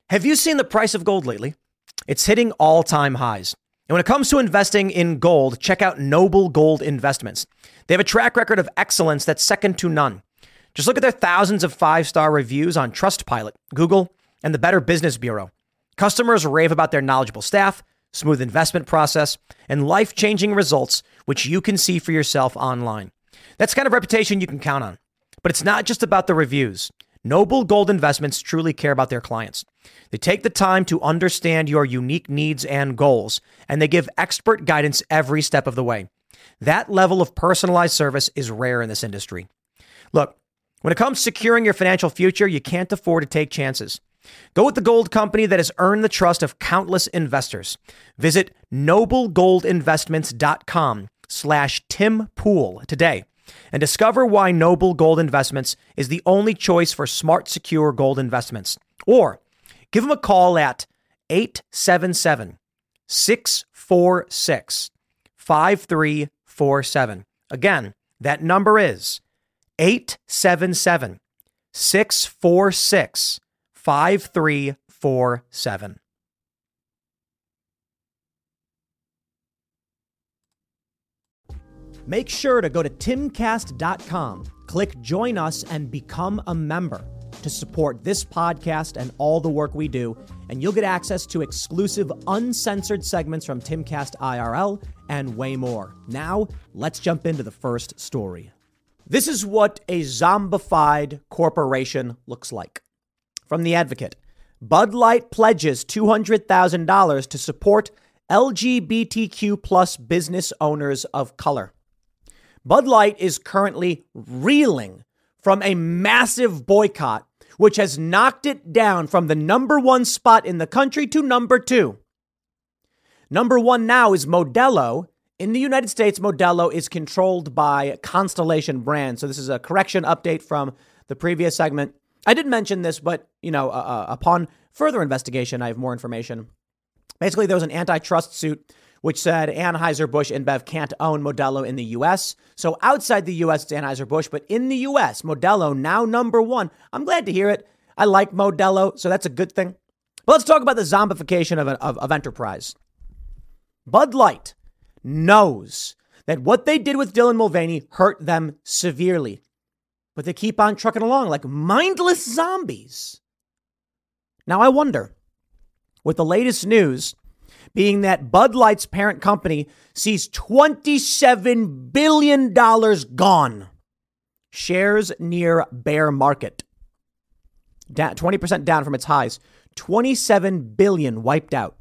Have you seen the price of gold lately? It's hitting all-time highs. And when it comes to investing in gold, check out Noble Gold Investments. They have a track record of excellence that's second to none. Just look at their thousands of five-star reviews on Trustpilot, Google, and the Better Business Bureau. Customers rave about their knowledgeable staff, smooth investment process, and life-changing results, which you can see for yourself online. That's the kind of reputation you can count on. But it's not just about the reviews. Noble Gold Investments truly care about their clients. They take the time to understand your unique needs and goals, and they give expert guidance every step of the way. That level of personalized service is rare in this industry. Look, when it comes to securing your financial future, you can't afford to take chances. Go with the gold company that has earned the trust of countless investors. Visit noblegoldinvestments.com/Tim Pool today and discover why Noble Gold Investments is the only choice for smart, secure gold investments. Or give them a call at 877-646-5347. Again, that number is 877-646-5347. Make sure to go to timcast.com, click join us, and become a member to support this podcast and all the work we do. And you'll get access to exclusive uncensored segments from Timcast IRL and way more. Now, let's jump into the first story. This is what a zombified corporation looks like. From The Advocate, Bud Light pledges $200,000 to support LGBTQ plus business owners of color. Bud Light is currently reeling from a massive boycott, which has knocked it down from the number one spot in the country to number two. Number one now is Modelo. In the United States, Modelo is controlled by Constellation Brands. So this is a correction update from the previous segment. I did mention this, but, upon further investigation, I have more information. Basically, there was an antitrust suit which said Anheuser-Busch InBev can't own Modelo in the U.S. So outside the U.S., it's Anheuser-Busch. But in the U.S., Modelo now number one. I'm glad to hear it. I like Modelo, so that's a good thing. But let's talk about the zombification of enterprise. Bud Light knows that what they did with Dylan Mulvaney hurt them severely. But they keep on trucking along like mindless zombies. Now, I wonder, with the latest news being that Bud Light's parent company sees $27 billion gone. Shares near bear market. 20% down from its highs. $27 billion wiped out.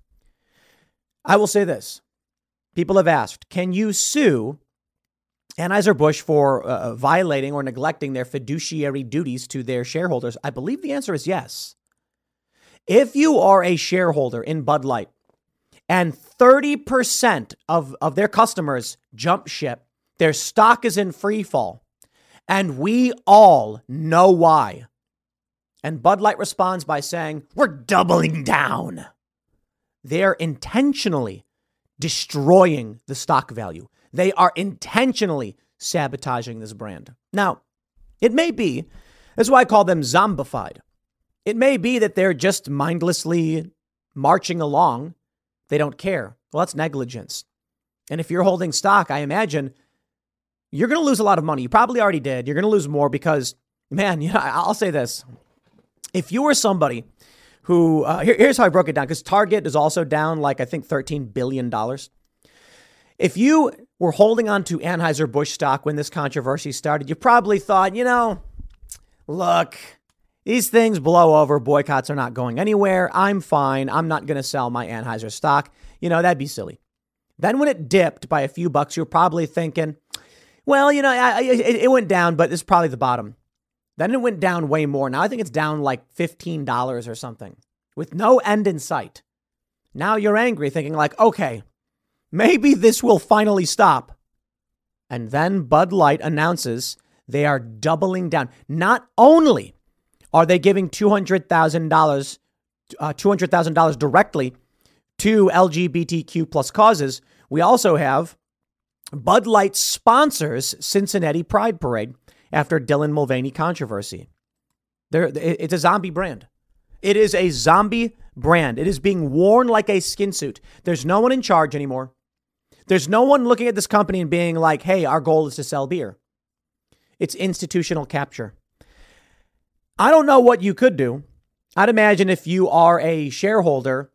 I will say this. People have asked, can you sue Anheuser-Busch for violating or neglecting their fiduciary duties to their shareholders? I believe the answer is yes. If you are a shareholder in Bud Light, and 30% of their customers jump ship, their stock is in free fall, and we all know why. And Bud Light responds by saying, we're doubling down. They're intentionally destroying the stock value. They are intentionally sabotaging this brand. Now, it may be, that's why I call them zombified. It may be that they're just mindlessly marching along. They don't care. Well, that's negligence. And if you're holding stock, I imagine you're going to lose a lot of money. You probably already did. You're going to lose more because, man, I'll say this. If you were somebody who, here's how I broke it down, because Target is also down like, I think, $13 billion. If you were holding on to Anheuser-Busch stock when this controversy started, you probably thought, look, these things blow over. Boycotts are not going anywhere. I'm fine. I'm not going to sell my Anheuser stock. That'd be silly. Then when it dipped by a few bucks, you're probably thinking, well, it went down, but this is probably the bottom. Then it went down way more. Now I think it's down like $15 or something with no end in sight. Now you're angry thinking like, okay, maybe this will finally stop. And then Bud Light announces they are doubling down. Not only are they giving $200,000 directly to LGBTQ plus causes, we also have Bud Light sponsors Cincinnati Pride Parade after Dylan Mulvaney controversy. It's a zombie brand. It is a zombie brand. It is being worn like a skin suit. There's no one in charge anymore. There's no one looking at this company and being like, hey, our goal is to sell beer. It's institutional capture. I don't know what you could do. I'd imagine if you are a shareholder,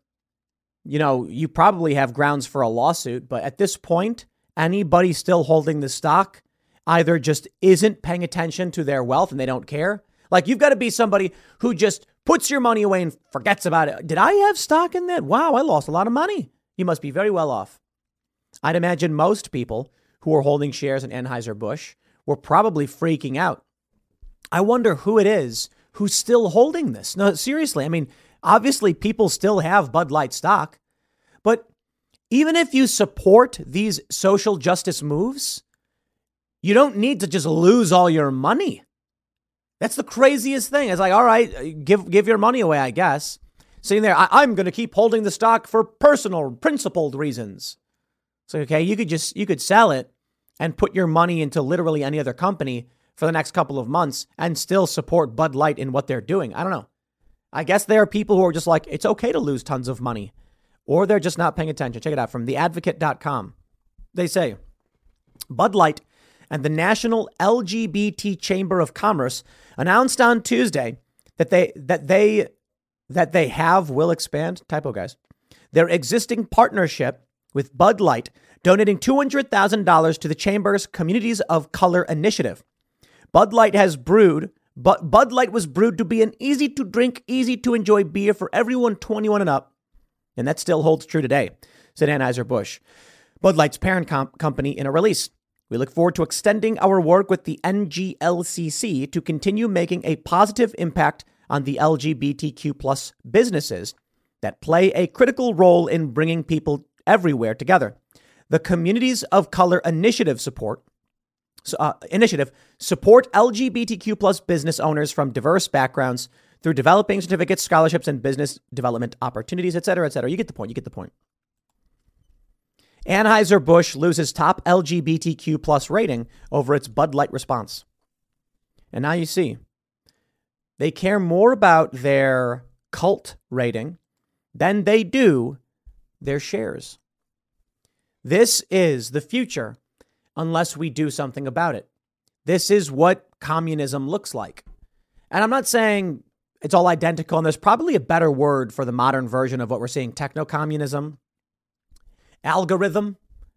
you probably have grounds for a lawsuit. But at this point, anybody still holding the stock either just isn't paying attention to their wealth and they don't care. Like, you've got to be somebody who just puts your money away and forgets about it. Did I have stock in that? Wow, I lost a lot of money. You must be very well off. I'd imagine most people who are holding shares in Anheuser-Busch were probably freaking out. I wonder who it is who's still holding this. No, seriously. I mean, obviously people still have Bud Light stock, but even if you support these social justice moves, you don't need to just lose all your money. That's the craziest thing. It's like, all right, give your money away, I guess. Sitting there, I'm going to keep holding the stock for personal, principled reasons. So, okay, you could sell it and put your money into literally any other company for the next couple of months and still support Bud Light in what they're doing. I don't know. I guess there are people who are just like, it's okay to lose tons of money, or they're just not paying attention. Check it out from theadvocate.com. They say Bud Light and the National LGBT Chamber of Commerce announced on Tuesday that they will expand, typo guys, their existing partnership with Bud Light, donating $200,000 to the Chamber's Communities of Color initiative. Bud Light was brewed to be an easy to drink, easy to enjoy beer for everyone 21 and up. And that still holds true today, said Anheuser-Busch, Bud Light's parent company, in a release. We look forward to extending our work with the NGLCC to continue making a positive impact on the LGBTQ plus businesses that play a critical role in bringing people everywhere together. The Communities of Color initiative support LGBTQ plus business owners from diverse backgrounds through developing certificates, scholarships, and business development opportunities, et cetera, et cetera. You get the point. Anheuser-Busch loses top LGBTQ plus rating over its Bud Light response. And now you see, they care more about their cult rating than they do their shares. This is the future unless we do something about it. This is what communism looks like. And I'm not saying it's all identical, and there's probably a better word for the modern version of what we're seeing: techno-communism, algorithmism.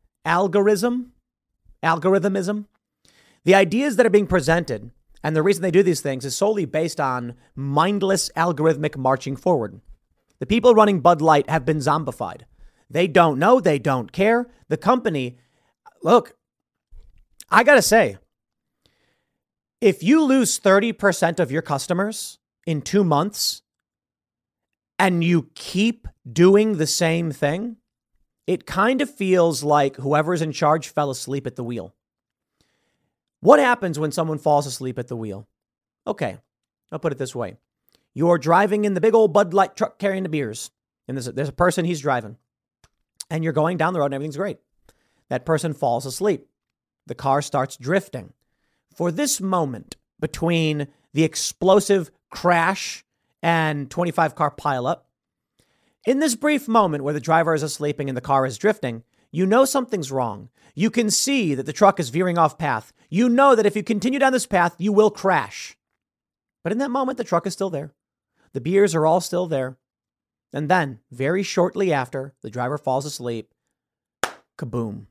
The ideas that are being presented, and the reason they do these things, is solely based on mindless algorithmic marching forward. The people running Bud Light have been zombified. They don't know. They don't care. The company, look, I got to say, if you lose 30% of your customers in 2 months and you keep doing the same thing, it kind of feels like whoever's in charge fell asleep at the wheel. What happens when someone falls asleep at the wheel? Okay, I'll put it this way. You're driving in the big old Bud Light truck carrying the beers, and there's a person, he's driving, and you're going down the road and everything's great. That person falls asleep. The car starts drifting. For this moment between the explosive crash and 25 car pileup, in this brief moment where the driver is asleep and the car is drifting, you know something's wrong. You can see that the truck is veering off path. You know that if you continue down this path, you will crash. But in that moment, the truck is still there. The beers are all still there. And then, very shortly after, the driver falls asleep. Kaboom.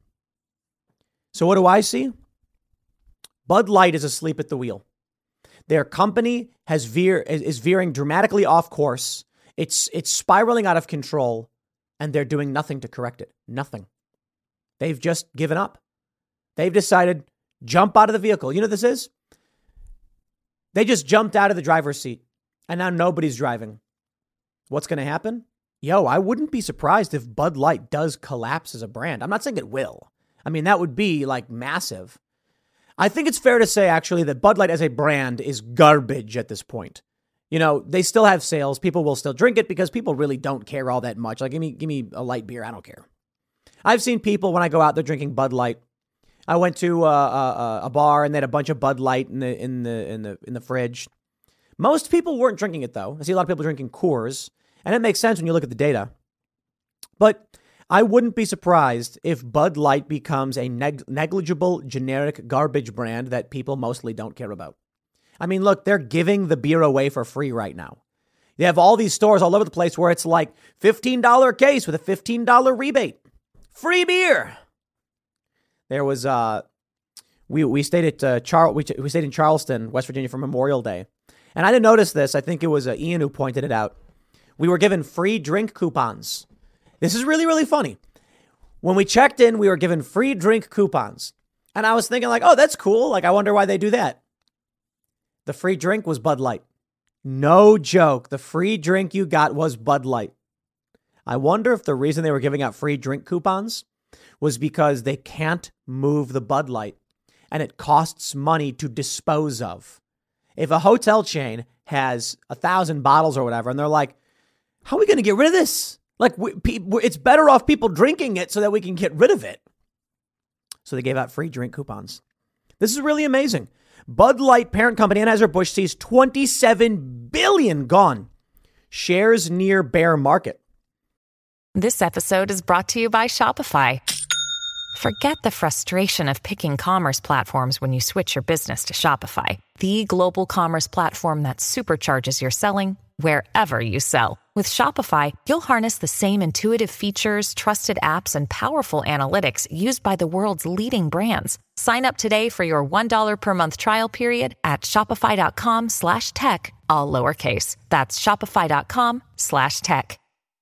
So what do I see? Bud Light is asleep at the wheel. Their company is veering dramatically off course. It's spiraling out of control, and they're doing nothing to correct it. Nothing. They've just given up. They've decided, jump out of the vehicle. You know what this is? They just jumped out of the driver's seat, and now nobody's driving. What's going to happen? I wouldn't be surprised if Bud Light does collapse as a brand. I'm not saying it will. I mean, that would be like massive. I think it's fair to say, actually, that Bud Light as a brand is garbage at this point. They still have sales. People will still drink it because people really don't care all that much. Like, give me a light beer. I don't care. I've seen people when I go out, they're drinking Bud Light. I went to a bar and they had a bunch of Bud Light in the fridge. Most people weren't drinking it, though. I see a lot of people drinking Coors, and it makes sense when you look at the data. But I wouldn't be surprised if Bud Light becomes a negligible generic garbage brand that people mostly don't care about. I mean, look, they're giving the beer away for free right now. They have all these stores all over the place where it's like $15 case with a $15 rebate. Free beer. There was we stayed at we stayed in Charleston, West Virginia for Memorial Day. And I didn't notice this. I think it was Ian who pointed it out. We were given free drink coupons. This is really, really funny. When we checked in, we were given free drink coupons. And I was thinking like, oh, that's cool. Like, I wonder why they do that. The free drink was Bud Light. No joke. The free drink you got was Bud Light. I wonder if the reason they were giving out free drink coupons was because they can't move the Bud Light and it costs money to dispose of. If a hotel chain has 1,000 bottles or whatever, and they're like, how are we going to get rid of this? Like, it's better off people drinking it so that we can get rid of it. So they gave out free drink coupons. This is really amazing. Bud Light parent company Anheuser-Busch sees $27 billion gone. Shares near bear market. This episode is brought to you by Shopify. Forget the frustration of picking commerce platforms when you switch your business to Shopify, the global commerce platform that supercharges your selling wherever you sell. With Shopify, you'll harness the same intuitive features, trusted apps, and powerful analytics used by the world's leading brands. Sign up today for your $1 per month trial period at shopify.com/tech, all lowercase. That's shopify.com/tech.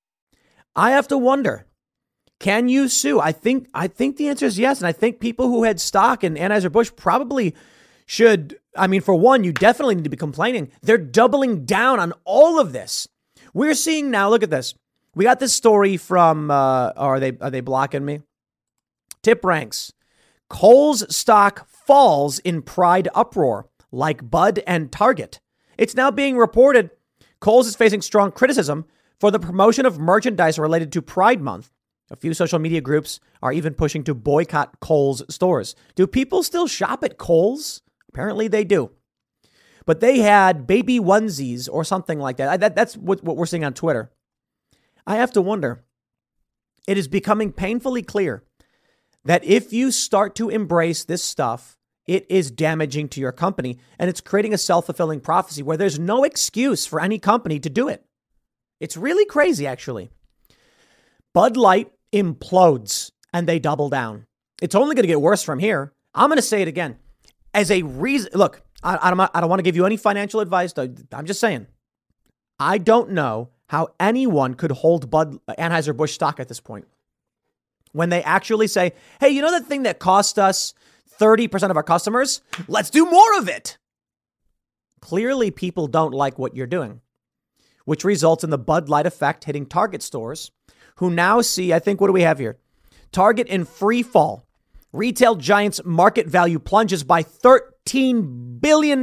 I have to wonder, can you sue? I think the answer is yes. And I think people who had stock in Anheuser-Busch probably should. I mean, for one, you definitely need to be complaining. They're doubling down on all of this. We're seeing now, look at this. We got this story from, are they blocking me? Tip ranks. Kohl's stock falls in Pride uproar, like Bud and Target. It's now being reported Kohl's is facing strong criticism for the promotion of merchandise related to Pride Month. A few social media groups are even pushing to boycott Kohl's stores. Do people still shop at Kohl's? Apparently they do. But they had baby onesies or something like that. That's what we're seeing on Twitter. I have to wonder, it is becoming painfully clear that if you start to embrace this stuff, it is damaging to your company. And it's creating a self-fulfilling prophecy where there's no excuse for any company to do it. It's really crazy, actually. Bud Light implodes and they double down. It's only going to get worse from here. I'm going to say it again. As a reason, look, I don't want to give you any financial advice. I'm just saying, I don't know how anyone could hold Anheuser-Busch stock at this point. When they actually say, hey, you know that thing that cost us 30% of our customers? Let's do more of it. Clearly, people don't like what you're doing, which results in the Bud Light effect hitting Target stores, who now see, I think, what do we have here? Target in free fall. Retail giant's market value plunges by $13 billion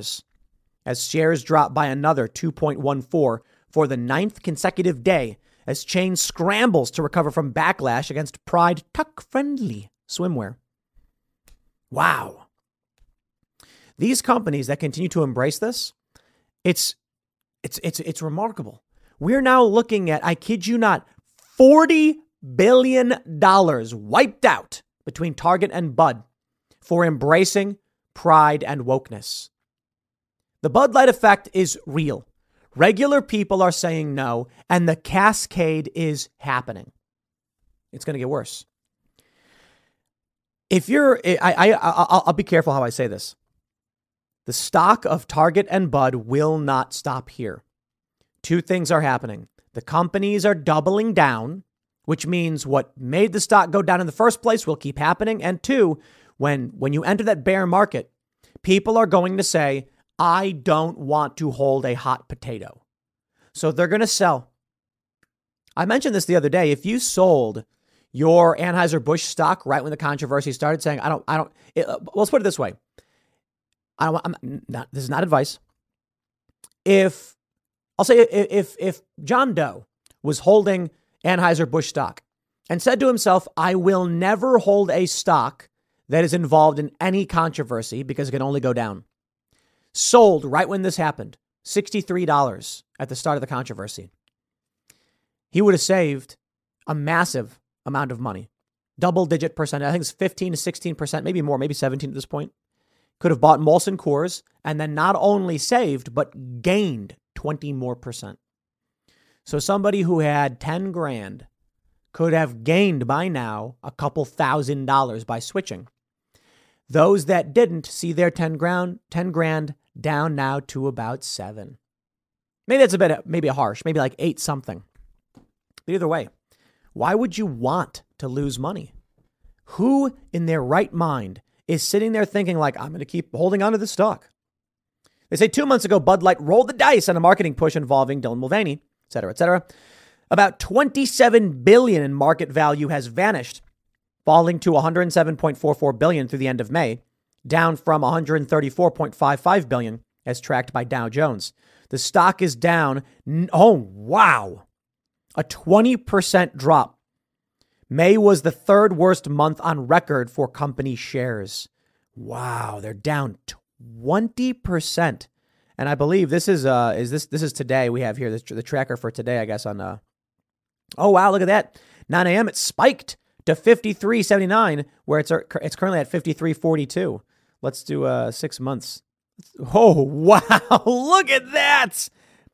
as shares drop by another 2.14 for the 9th consecutive day as chain scrambles to recover from backlash against Pride tuck-friendly swimwear. Wow. These companies that continue to embrace this, it's remarkable. We're now looking at, I kid you not, $40 billion wiped out between Target and Bud for embracing pride and wokeness. The Bud Light effect is real. Regular people are saying no, and the cascade is happening. It's going to get worse. If you're, I'll be careful how I say this. The stock of Target and Bud will not stop here. Two things are happening. The companies are doubling down, which means what made the stock go down in the first place will keep happening. And two, when you enter that bear market, people are going to say, I don't want to hold a hot potato. So they're going to sell. I mentioned this the other day. If you sold your Anheuser-Busch stock right when the controversy started, saying, let's put it this way. This is not advice. If John Doe was holding Anheuser-Busch stock and said to himself, I will never hold a stock that is involved in any controversy because it can only go down. Sold right when this happened. $63 at the start of the controversy. He would have saved a massive amount of money. Double-digit percent. I think it's 15 to 16%, maybe more, maybe 17 at this point. Could have bought Molson Coors and then not only saved, but gained 20 more percent. So somebody who had 10 grand could have gained by now a couple $1,000s by switching. Those that didn't see their 10 grand down now to about 7. Maybe that's a bit, maybe harsh, maybe like 8 something. But either way, why would you want to lose money? Who in their right mind is sitting there thinking like, I'm going to keep holding on to this stock? They say 2 months ago, Bud Light rolled the dice on a marketing push involving Dylan Mulvaney, et cetera, et cetera. About $27 billion in market value has vanished, falling to $107.44 billion through the end of May, down from $134.55 billion as tracked by Dow Jones. The stock is down. Oh, wow. A 20% drop. May was the third worst month on record for company shares. Wow, they're down 20%. And I believe this is today. We have here the tracker for today, I guess, on oh wow, look at that. 9 a.m. it spiked to 53.79, where it's currently at 53.42. Let's do 6 months. Oh wow, look at that.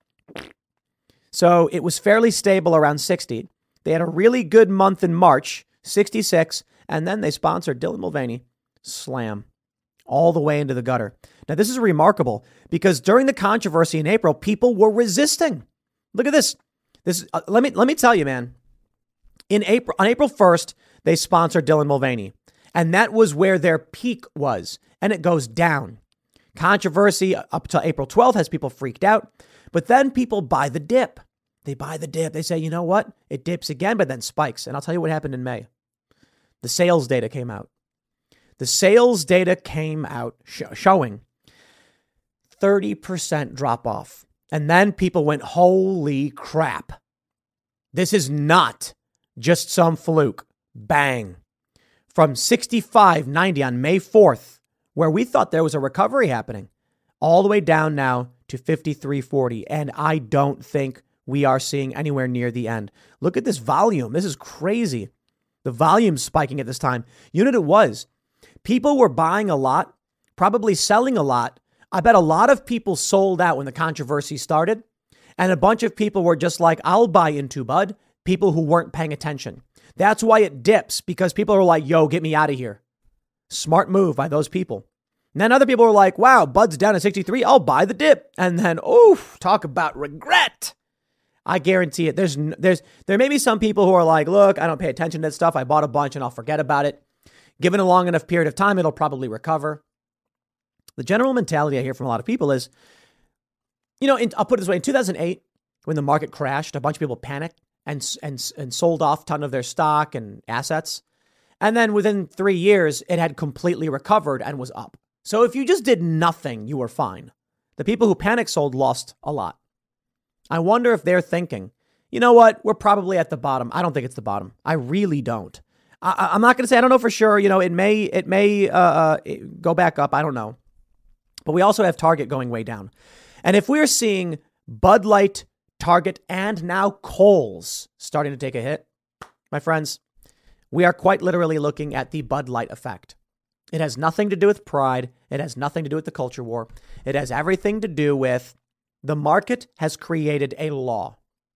So it was fairly stable around 60. They had a really good month in March, 66, and then they sponsored Dylan Mulvaney. Slam. All the way into the gutter. Now, this is remarkable because during the controversy in April, people were resisting. Look at this. Let me tell you, man. On April 1st, they sponsored Dylan Mulvaney, and that was where their peak was, and it goes down. Controversy up to April 12th has people freaked out, but then people buy the dip. They buy the dip. They say, you know what? It dips again, but then spikes. And I'll tell you what happened in May. The sales data came out. The sales data came out showing 30% drop off. And then people went, holy crap. This is not just some fluke. Bang. From 65.90 on May 4th, where we thought there was a recovery happening, all the way down now to 53.40. And I don't think we are seeing anywhere near the end. Look at this volume. This is crazy. The volume's spiking at this time. You know what it was? People were buying a lot, probably selling a lot. I bet a lot of people sold out when the controversy started. And a bunch of people were just like, I'll buy into Bud. People who weren't paying attention. That's why it dips, because people are like, yo, get me out of here. Smart move by those people. And then other people were like, wow, Bud's down at 63. I'll buy the dip. And then, talk about regret. I guarantee it. There may be some people who are like, look, I don't pay attention to that stuff. I bought a bunch and I'll forget about it. Given a long enough period of time, it'll probably recover. The general mentality I hear from a lot of people is, I'll put it this way. In 2008, when the market crashed, a bunch of people panicked and sold off a ton of their stock and assets. And then within 3 years, it had completely recovered and was up. So if you just did nothing, you were fine. The people who panic sold lost a lot. I wonder if they're thinking, you know what? We're probably at the bottom. I don't think it's the bottom. I really don't. I'm not going to say I don't know for sure. It may go back up. I don't know. But we also have Target going way down. And if we're seeing Bud Light, Target, and now Kohl's starting to take a hit, my friends, we are quite literally looking at the Bud Light effect. It has nothing to do with pride. It has nothing to do with the culture war. It has everything to do with the market has created a law.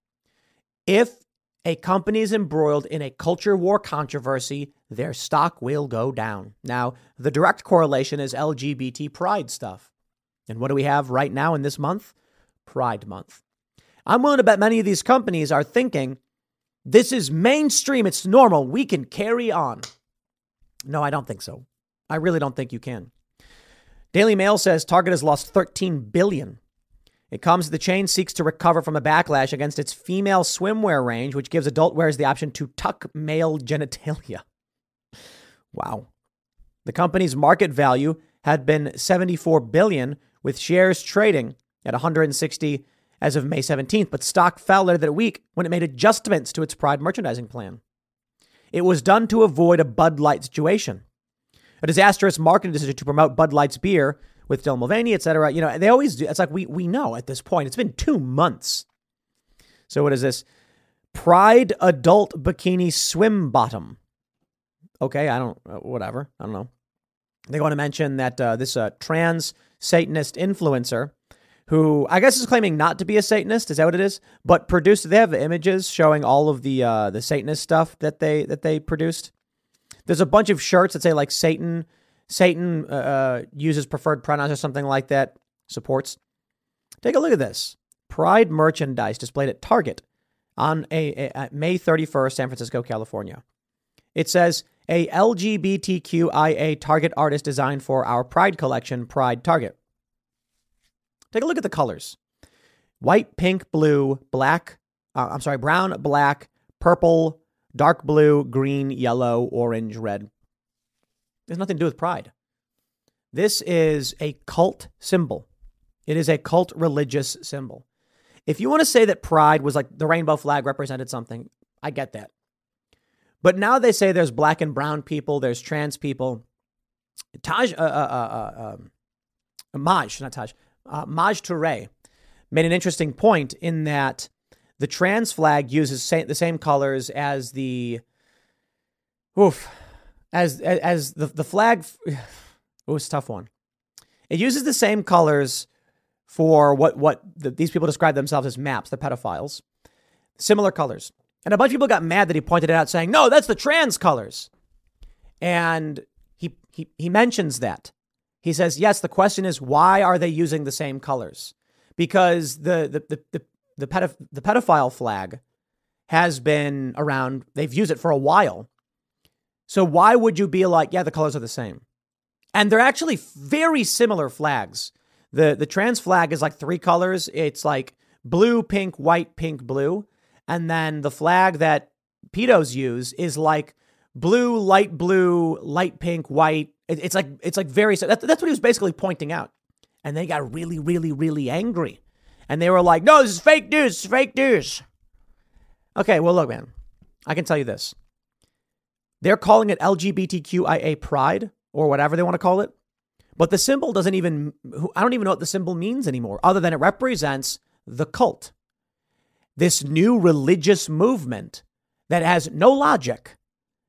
If a company is embroiled in a culture war controversy, their stock will go down. Now, the direct correlation is LGBT pride stuff. And what do we have right now in this month? Pride Month. I'm willing to bet many of these companies are thinking, this is mainstream. It's normal. We can carry on. No, I don't think so. I really don't think you can. Daily Mail says Target has lost $13 billion. It comes as the chain seeks to recover from a backlash against its female swimwear range, which gives adult wearers the option to tuck male genitalia. Wow. The company's market value had been $74 billion, with shares trading at $160 as of May 17th, but stock fell later that week when it made adjustments to its Pride merchandising plan. It was done to avoid a Bud Light situation. A disastrous marketing decision to promote Bud Light's beer with Dylan Mulvaney, et cetera. They always do. It's like we know at this point. It's been 2 months. So what is this? Pride adult bikini swim bottom. Okay, whatever. I don't know. They want to mention that this trans Satanist influencer, who I guess is claiming not to be a Satanist, is that what it is? But they have images showing all of the Satanist stuff that they produced. There's a bunch of shirts that say like Satan uses preferred pronouns or something like that. Supports. Take a look at this. Pride merchandise displayed at Target on at May 31st, San Francisco, California. It says a LGBTQIA Target artist designed for our Pride collection, Pride Target. Take a look at the colors. White, pink, blue, brown, black, purple, dark blue, green, yellow, orange, red. There's nothing to do with pride. This is a cult symbol. It is a cult religious symbol. If you want to say that pride was like the rainbow flag represented something, I get that. But now they say there's black and brown people, there's trans people. Maj Touré made an interesting point in that the trans flag uses the same colors as the flag. It's a tough one. It uses the same colors for these people describe themselves as MAPs, the pedophiles. Similar colors. And a bunch of people got mad that he pointed it out saying, no, that's the trans colors. And he mentions that. He says, yes, the question is, why are they using the same colors? Because the pedophile flag has been around. They've used it for a while. So why would you be like, yeah, the colors are the same? And they're actually very similar flags. The trans flag is like 3 colors. It's like blue, pink, white, pink, blue. And then the flag that pedos use is like blue, light pink, white. It's like very, that's what he was basically pointing out. And they got really, really, really angry. And they were like, no, this is fake news. It's fake news. Okay, well, look, man, I can tell you this. They're calling it LGBTQIA pride or whatever they want to call it. But the symbol I don't even know what the symbol means anymore, other than it represents the cult. This new religious movement that has no logic.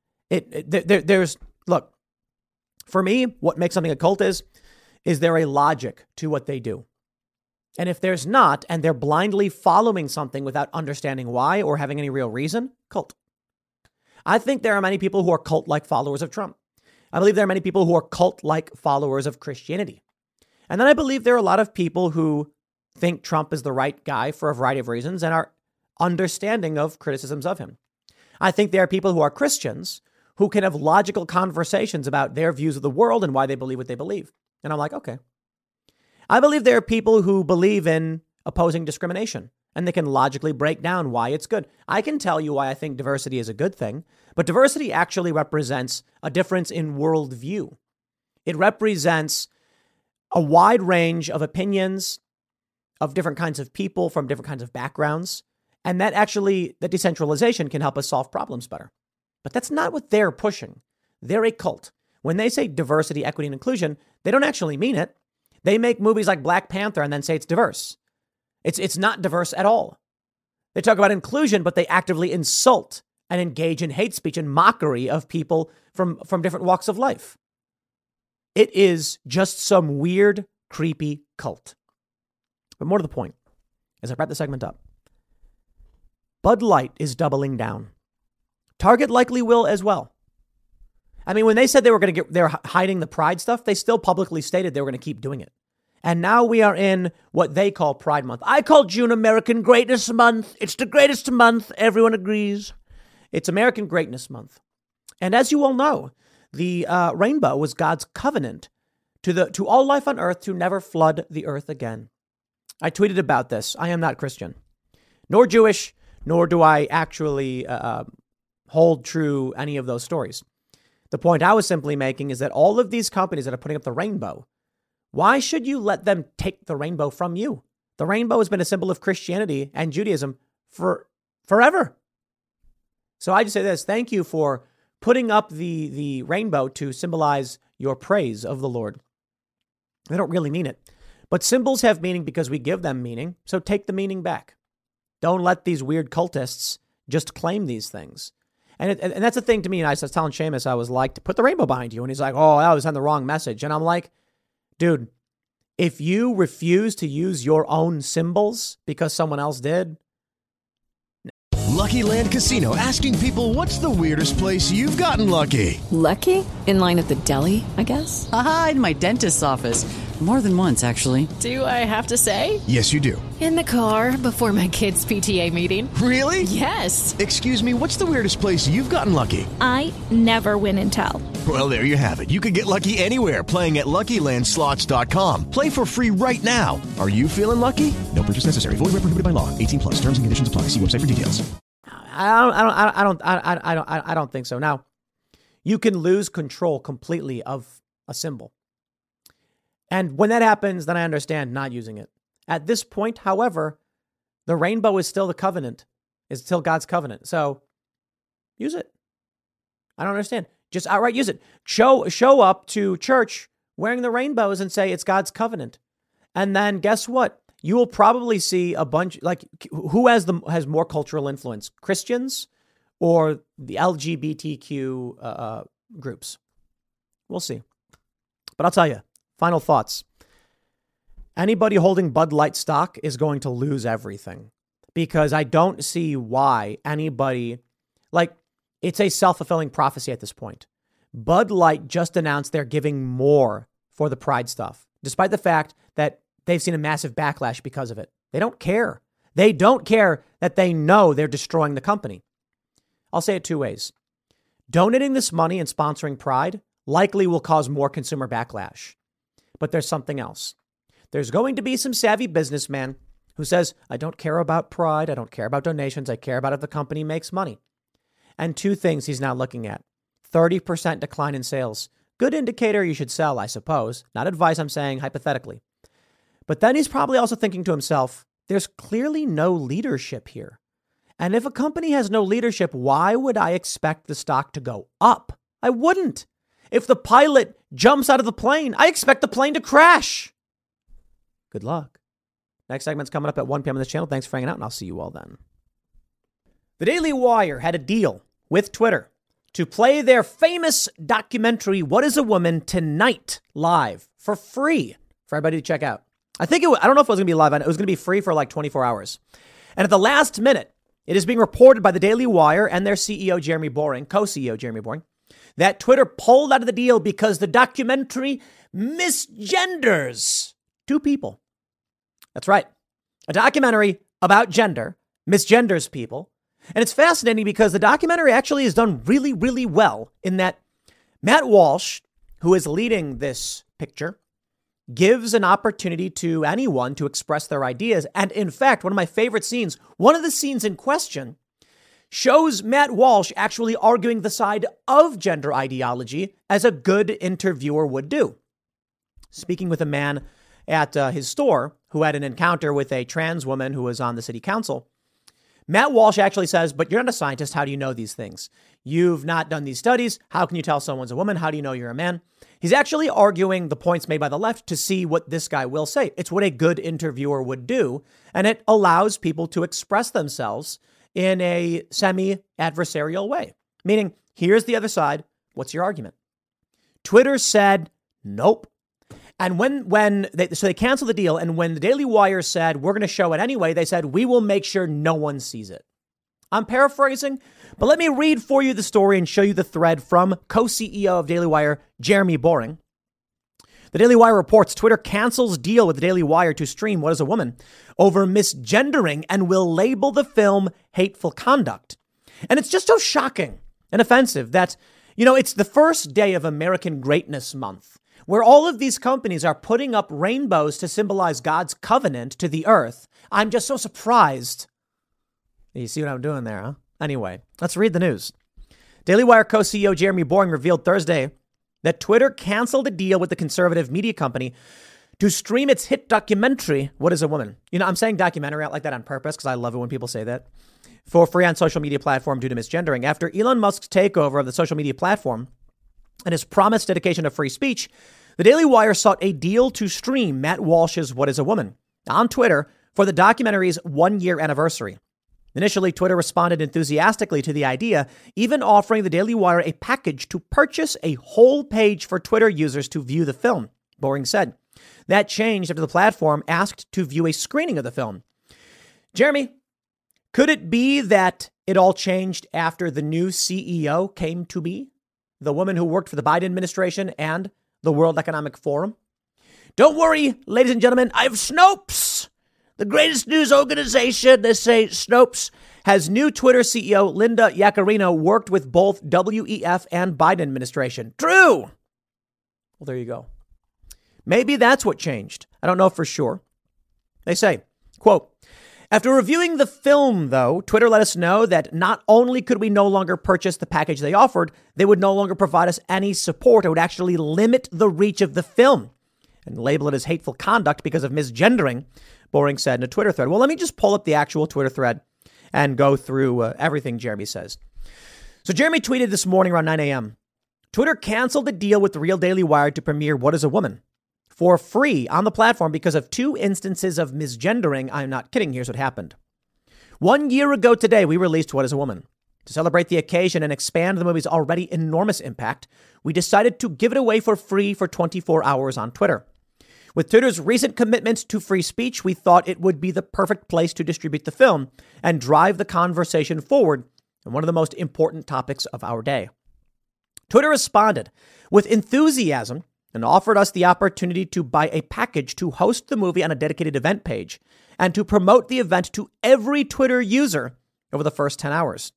Look, for me, what makes something a cult is there a logic to what they do? And if there's not, and they're blindly following something without understanding why or having any real reason, cult. I think there are many people who are cult-like followers of Trump. I believe there are many people who are cult-like followers of Christianity. And then I believe there are a lot of people who think Trump is the right guy for a variety of reasons and are understanding of criticisms of him. I think there are people who are Christians who can have logical conversations about their views of the world and why they believe what they believe. And I'm like, okay. I believe there are people who believe in opposing discrimination and they can logically break down why it's good. I can tell you why I think diversity is a good thing, but diversity actually represents a difference in worldview. It represents a wide range of opinions of different kinds of people from different kinds of backgrounds. And that decentralization can help us solve problems better. But that's not what they're pushing. They're a cult. When they say diversity, equity, and inclusion, they don't actually mean it. They make movies like Black Panther and then say it's diverse. It's not diverse at all. They talk about inclusion, but they actively insult and engage in hate speech and mockery of people from different walks of life. It is just some weird, creepy cult. But more to the point, as I wrap the segment up, Bud Light is doubling down. Target likely will as well. I mean, when they said they're hiding the Pride stuff, they still publicly stated they were going to keep doing it. And now we are in what they call Pride Month. I call June American Greatness Month. It's the greatest month. Everyone agrees. It's American Greatness Month. And as you all know, the rainbow was God's covenant to all life on earth to never flood the earth again. I tweeted about this. I am not Christian, nor Jewish, nor do I actually hold true any of those stories. The point I was simply making is that all of these companies that are putting up the rainbow, why should you let them take the rainbow from you? The rainbow has been a symbol of Christianity and Judaism for forever. So I just say this. Thank you for putting up the rainbow to symbolize your praise of the Lord. They don't really mean it. But symbols have meaning because we give them meaning. So take the meaning back. Don't let these weird cultists just claim these things. And that's the thing to me. And I was telling Seamus, I was like, to put the rainbow behind you. And he's like, oh, I was on the wrong message. And I'm like, dude, if you refuse to use your own symbols because someone else did. Lucky Land Casino, asking people, what's the weirdest place you've gotten lucky? Lucky? In line at the deli, I guess? Aha, in my dentist's office. More than once, actually. Do I have to say? Yes, you do. In the car before my kids' PTA meeting. Really? Yes. Excuse me, what's the weirdest place you've gotten lucky? I never win and tell. Well, there you have it. You can get lucky anywhere, playing at LuckyLandSlots.com. Play for free right now. Are you feeling lucky? No purchase necessary. Void where prohibited by law. 18 plus. Terms and conditions apply. See website for details. I don't think so. Now, you can lose control completely of a symbol. And when that happens, then I understand not using it. At this point, however, the rainbow is still the covenant. It's still God's covenant. So use it. I don't understand. Just outright use it. Show up to church wearing the rainbows and say it's God's covenant. And then guess what? You will probably see a bunch, like, who has more cultural influence, Christians or the LGBTQ groups? We'll see. But I'll tell you, final thoughts. Anybody holding Bud Light stock is going to lose everything, because I don't see why anybody, like, it's a self-fulfilling prophecy at this point. Bud Light just announced they're giving more for the Pride stuff, despite the fact that they've seen a massive backlash because of it. They don't care. They don't care that they know they're destroying the company. I'll say it two ways. Donating this money and sponsoring Pride likely will cause more consumer backlash. But there's something else. There's going to be some savvy businessman who says, I don't care about Pride. I don't care about donations. I care about if the company makes money. And two things he's now looking at. 30% decline in sales. Good indicator you should sell, I suppose. Not advice, I'm saying hypothetically. But then he's probably also thinking to himself, there's clearly no leadership here. And if a company has no leadership, why would I expect the stock to go up? I wouldn't. If the pilot jumps out of the plane, I expect the plane to crash. Good luck. Next segment's coming up at 1 p.m. on this channel. Thanks for hanging out, and I'll see you all then. The Daily Wire had a deal with Twitter to play their famous documentary, What is a Woman, tonight live for free for everybody to check out. I don't know if it was going to be live. It was going to be free for like 24 hours. And at the last minute, it is being reported by the Daily Wire and their CEO, Jeremy Boring, co-CEO Jeremy Boring, that Twitter pulled out of the deal because the documentary misgenders two people. That's right. A documentary about gender misgenders people. And it's fascinating because the documentary actually is done really, really well in that Matt Walsh, who is leading this picture, gives an opportunity to anyone to express their ideas. And in fact, one of my favorite scenes, one of the scenes in question, shows Matt Walsh actually arguing the side of gender ideology as a good interviewer would do. Speaking with a man at his store who had an encounter with a trans woman who was on the city council, Matt Walsh actually says, but you're not a scientist. How do you know these things? You've not done these studies. How can you tell someone's a woman? How do you know you're a man? He's actually arguing the points made by the left to see what this guy will say. It's what a good interviewer would do. And it allows people to express themselves in a semi-adversarial way. Meaning, here's the other side. What's your argument? Twitter said, nope. And so they canceled the deal. And when the Daily Wire said, we're going to show it anyway, they said, we will make sure no one sees it. I'm paraphrasing, but let me read for you the story and show you the thread from co-CEO of Daily Wire, Jeremy Boring. The Daily Wire reports Twitter cancels deal with the Daily Wire to stream What is a Woman over misgendering and will label the film hateful conduct. And it's just so shocking and offensive that, it's the first day of American Greatness Month, where all of these companies are putting up rainbows to symbolize God's covenant to the earth. I'm just so surprised. You see what I'm doing there, huh? Anyway, let's read the news. Daily Wire co-CEO Jeremy Boring revealed Thursday that Twitter canceled a deal with the conservative media company to stream its hit documentary, What is a Woman? I'm saying documentary out like that on purpose because I love it when people say that. For free on social media platform due to misgendering. After Elon Musk's takeover of the social media platform and his promised dedication to free speech, The Daily Wire sought a deal to stream Matt Walsh's What is a Woman on Twitter for the documentary's 1-year anniversary. Initially, Twitter responded enthusiastically to the idea, even offering the Daily Wire a package to purchase a whole page for Twitter users to view the film, Boring said. That changed after the platform asked to view a screening of the film. Jeremy, could it be that it all changed after the new CEO came to be? The woman who worked for the Biden administration and the World Economic Forum? Don't worry, ladies and gentlemen, I have Snopes, the greatest news organization. They say Snopes has new Twitter CEO Linda Yaccarino worked with both WEF and Biden administration. True. Well, there you go. Maybe that's what changed. I don't know for sure. They say, quote, after reviewing the film, though, Twitter let us know that not only could we no longer purchase the package they offered, they would no longer provide us any support. It would actually limit the reach of the film and label it as hateful conduct because of misgendering, Boring said in a Twitter thread. Well, let me just pull up the actual Twitter thread and go through everything Jeremy says. So Jeremy tweeted this morning around 9 a.m. Twitter canceled the deal with the Real Daily Wire to premiere What is a Woman for free on the platform because of 2 instances of misgendering. I'm not kidding. Here's what happened. 1 year ago today, we released What is a Woman. To celebrate the occasion and expand the movie's already enormous impact, we decided to give it away for free for 24 hours on Twitter. With Twitter's recent commitment to free speech, we thought it would be the perfect place to distribute the film and drive the conversation forward on one of the most important topics of our day. Twitter responded with enthusiasm and offered us the opportunity to buy a package to host the movie on a dedicated event page and to promote the event to every Twitter user over the first 10 hours.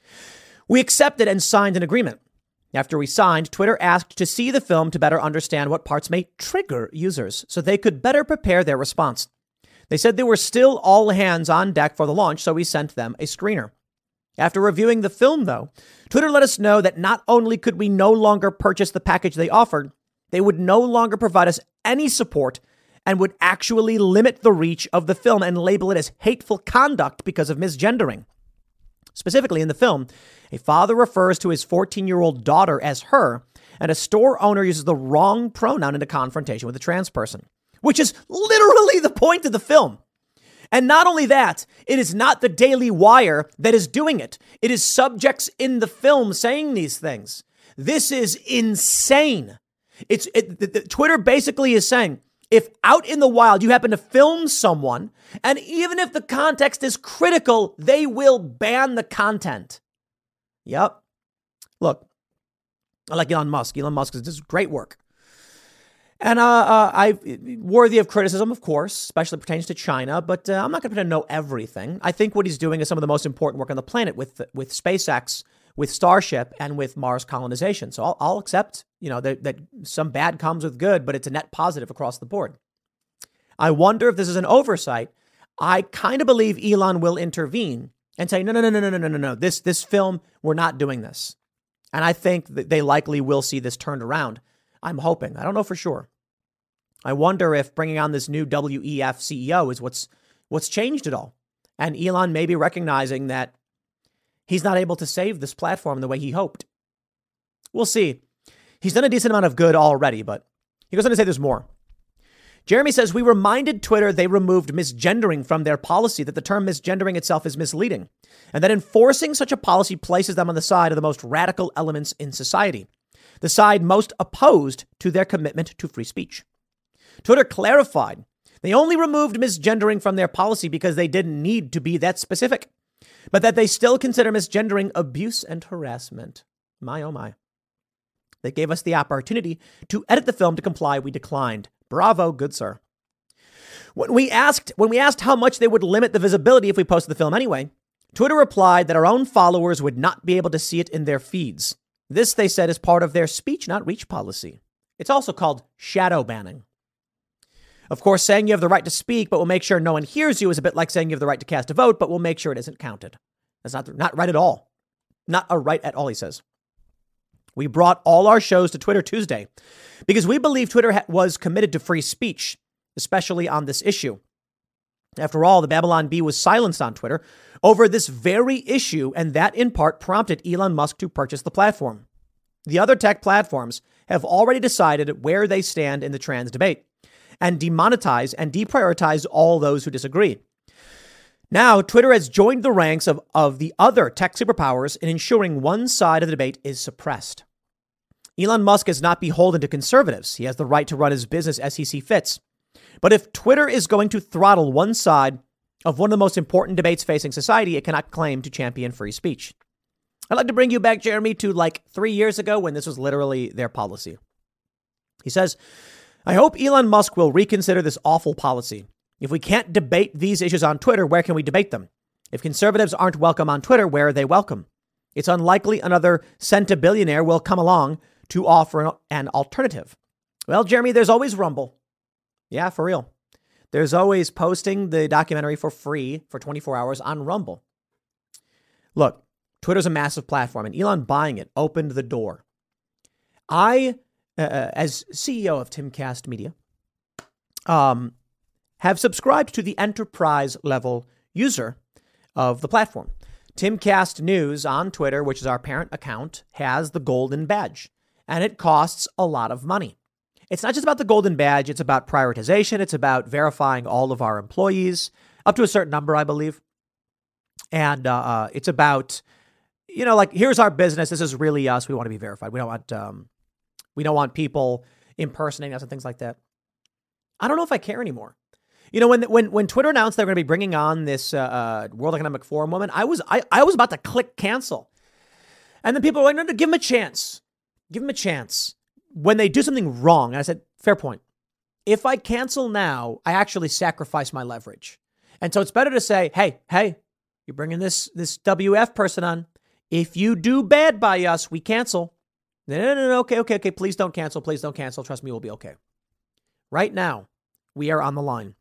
We accepted and signed an agreement. After we signed, Twitter asked to see the film to better understand what parts may trigger users so they could better prepare their response. They said they were still all hands on deck for the launch, so we sent them a screener. After reviewing the film, though, Twitter let us know that not only could we no longer purchase the package they offered, they would no longer provide us any support and would actually limit the reach of the film and label it as hateful conduct because of misgendering. Specifically in the film, a father refers to his 14-year-old daughter as her, and a store owner uses the wrong pronoun in a confrontation with a trans person, which is literally the point of the film. And not only that, it is not the Daily Wire that is doing it. It is subjects in the film saying these things. This is insane. Twitter basically is saying, if out in the wild you happen to film someone, and even if the context is critical, they will ban the content. Yep. Look, I like Elon Musk. Elon Musk does great work. And worthy of criticism, of course, especially pertains to China, but I'm not going to pretend to know everything. I think what he's doing is some of the most important work on the planet with SpaceX, with Starship, and with Mars colonization. So I'll accept, that some bad comes with good, but it's a net positive across the board. I wonder if this is an oversight. I kind of believe Elon will intervene and say, no. This film, we're not doing this. And I think that they likely will see this turned around. I'm hoping. I don't know for sure. I wonder if bringing on this new WEF CEO is what's changed it all. And Elon may be recognizing that he's not able to save this platform the way he hoped. We'll see. He's done a decent amount of good already, but he goes on to say there's more. Jeremy says, we reminded Twitter they removed misgendering from their policy, that the term misgendering itself is misleading, and that enforcing such a policy places them on the side of the most radical elements in society, the side most opposed to their commitment to free speech. Twitter clarified they only removed misgendering from their policy because they didn't need to be that specific, but that they still consider misgendering abuse and harassment. My, oh my. They gave us the opportunity to edit the film to comply. We declined. Bravo, good sir. When we asked how much they would limit the visibility if we posted the film anyway, Twitter replied that our own followers would not be able to see it in their feeds. This, they said, is part of their speech not reach policy. It's also called shadow banning. Of course, saying you have the right to speak, but we'll make sure no one hears you is a bit like saying you have the right to cast a vote, but we'll make sure it isn't counted. That's not right at all. Not a right at all, he says. We brought all our shows to Twitter Tuesday because we believe Twitter was committed to free speech, especially on this issue. After all, the Babylon Bee was silenced on Twitter over this very issue, and that in part prompted Elon Musk to purchase the platform. The other tech platforms have already decided where they stand in the trans debate and demonetize and deprioritize all those who disagree. Now, Twitter has joined the ranks of the other tech superpowers in ensuring one side of the debate is suppressed. Elon Musk is not beholden to conservatives. He has the right to run his business as he sees fit. But if Twitter is going to throttle one side of one of the most important debates facing society, it cannot claim to champion free speech. I'd like to bring you back, Jeremy, to like 3 years ago when this was literally their policy. He says, I hope Elon Musk will reconsider this awful policy. If we can't debate these issues on Twitter, where can we debate them? If conservatives aren't welcome on Twitter, where are they welcome? It's unlikely another centibillionaire will come along to offer an alternative. Well, Jeremy, there's always Rumble. Yeah, for real. There's always posting the documentary for free for 24 hours on Rumble. Look, Twitter's a massive platform, and Elon buying it opened the door. I, as CEO of Timcast Media, have subscribed to the enterprise level user of the platform. Timcast News on Twitter, which is our parent account, has the golden badge, and it costs a lot of money. It's not just about the golden badge. It's about prioritization. It's about verifying all of our employees up to a certain number, I believe. And it's about, like, here's our business. This is really us. We want to be verified. We don't want people impersonating us and things like that. I don't know if I care anymore. When Twitter announced they're going to be bringing on this World Economic Forum woman, I was about to click cancel. And then people were like, no, give him a chance. Give him a chance. When they do something wrong, and I said, fair point. If I cancel now, I actually sacrifice my leverage. And so it's better to say, hey, you're bringing this WF person on. If you do bad by us, we cancel. No, okay. Please don't cancel. Trust me, we'll be okay. Right now, we are on the line.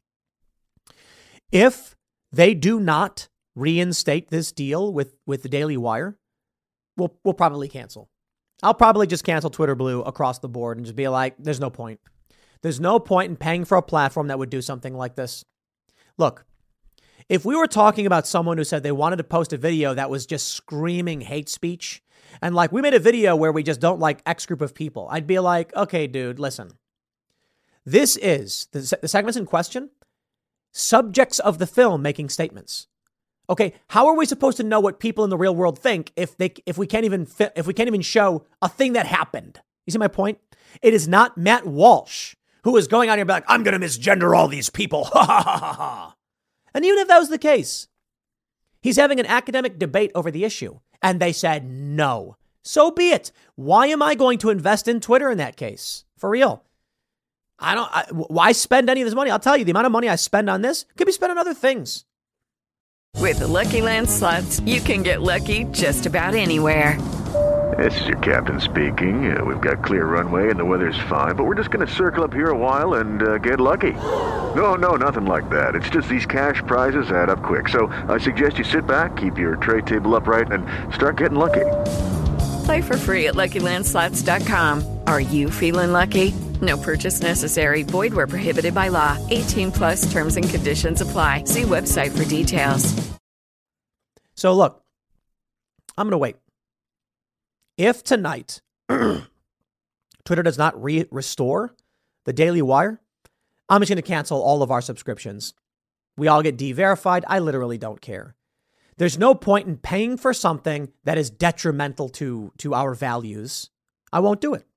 If they do not reinstate this deal with the Daily Wire, we'll probably cancel. I'll probably just cancel Twitter Blue across the board and just be like, there's no point. There's no point in paying for a platform that would do something like this. Look, if we were talking about someone who said they wanted to post a video that was just screaming hate speech, and like we made a video where we just don't like X group of people, I'd be like, okay, dude, listen. This is the segments in question. Subjects of the film making statements. Okay, how are we supposed to know what people in the real world think if we can't even show a thing that happened? You see my point? It is not Matt Walsh who is going out here and be like, I'm going to misgender all these people. Ha ha ha ha ha. And even if that was the case, he's having an academic debate over the issue, and they said no. So be it. Why am I going to invest in Twitter in that case? For real. Why spend any of this money? I'll tell you, the amount of money I spend on this could be spent on other things. With the Lucky Land Slots, you can get lucky just about anywhere. This is your captain speaking. We've got clear runway and the weather's fine, but we're just going to circle up here a while and get lucky. No, nothing like that. It's just these cash prizes add up quick. So I suggest you sit back, keep your tray table upright, and start getting lucky. Play for free at LuckyLandSlots.com. Are you feeling lucky? No purchase necessary. Void where prohibited by law. 18+ terms and conditions apply. See website for details. So look, I'm going to wait. If tonight Twitter does not restore the Daily Wire, I'm just going to cancel all of our subscriptions. We all get de-verified. I literally don't care. There's no point in paying for something that is detrimental to our values. I won't do it.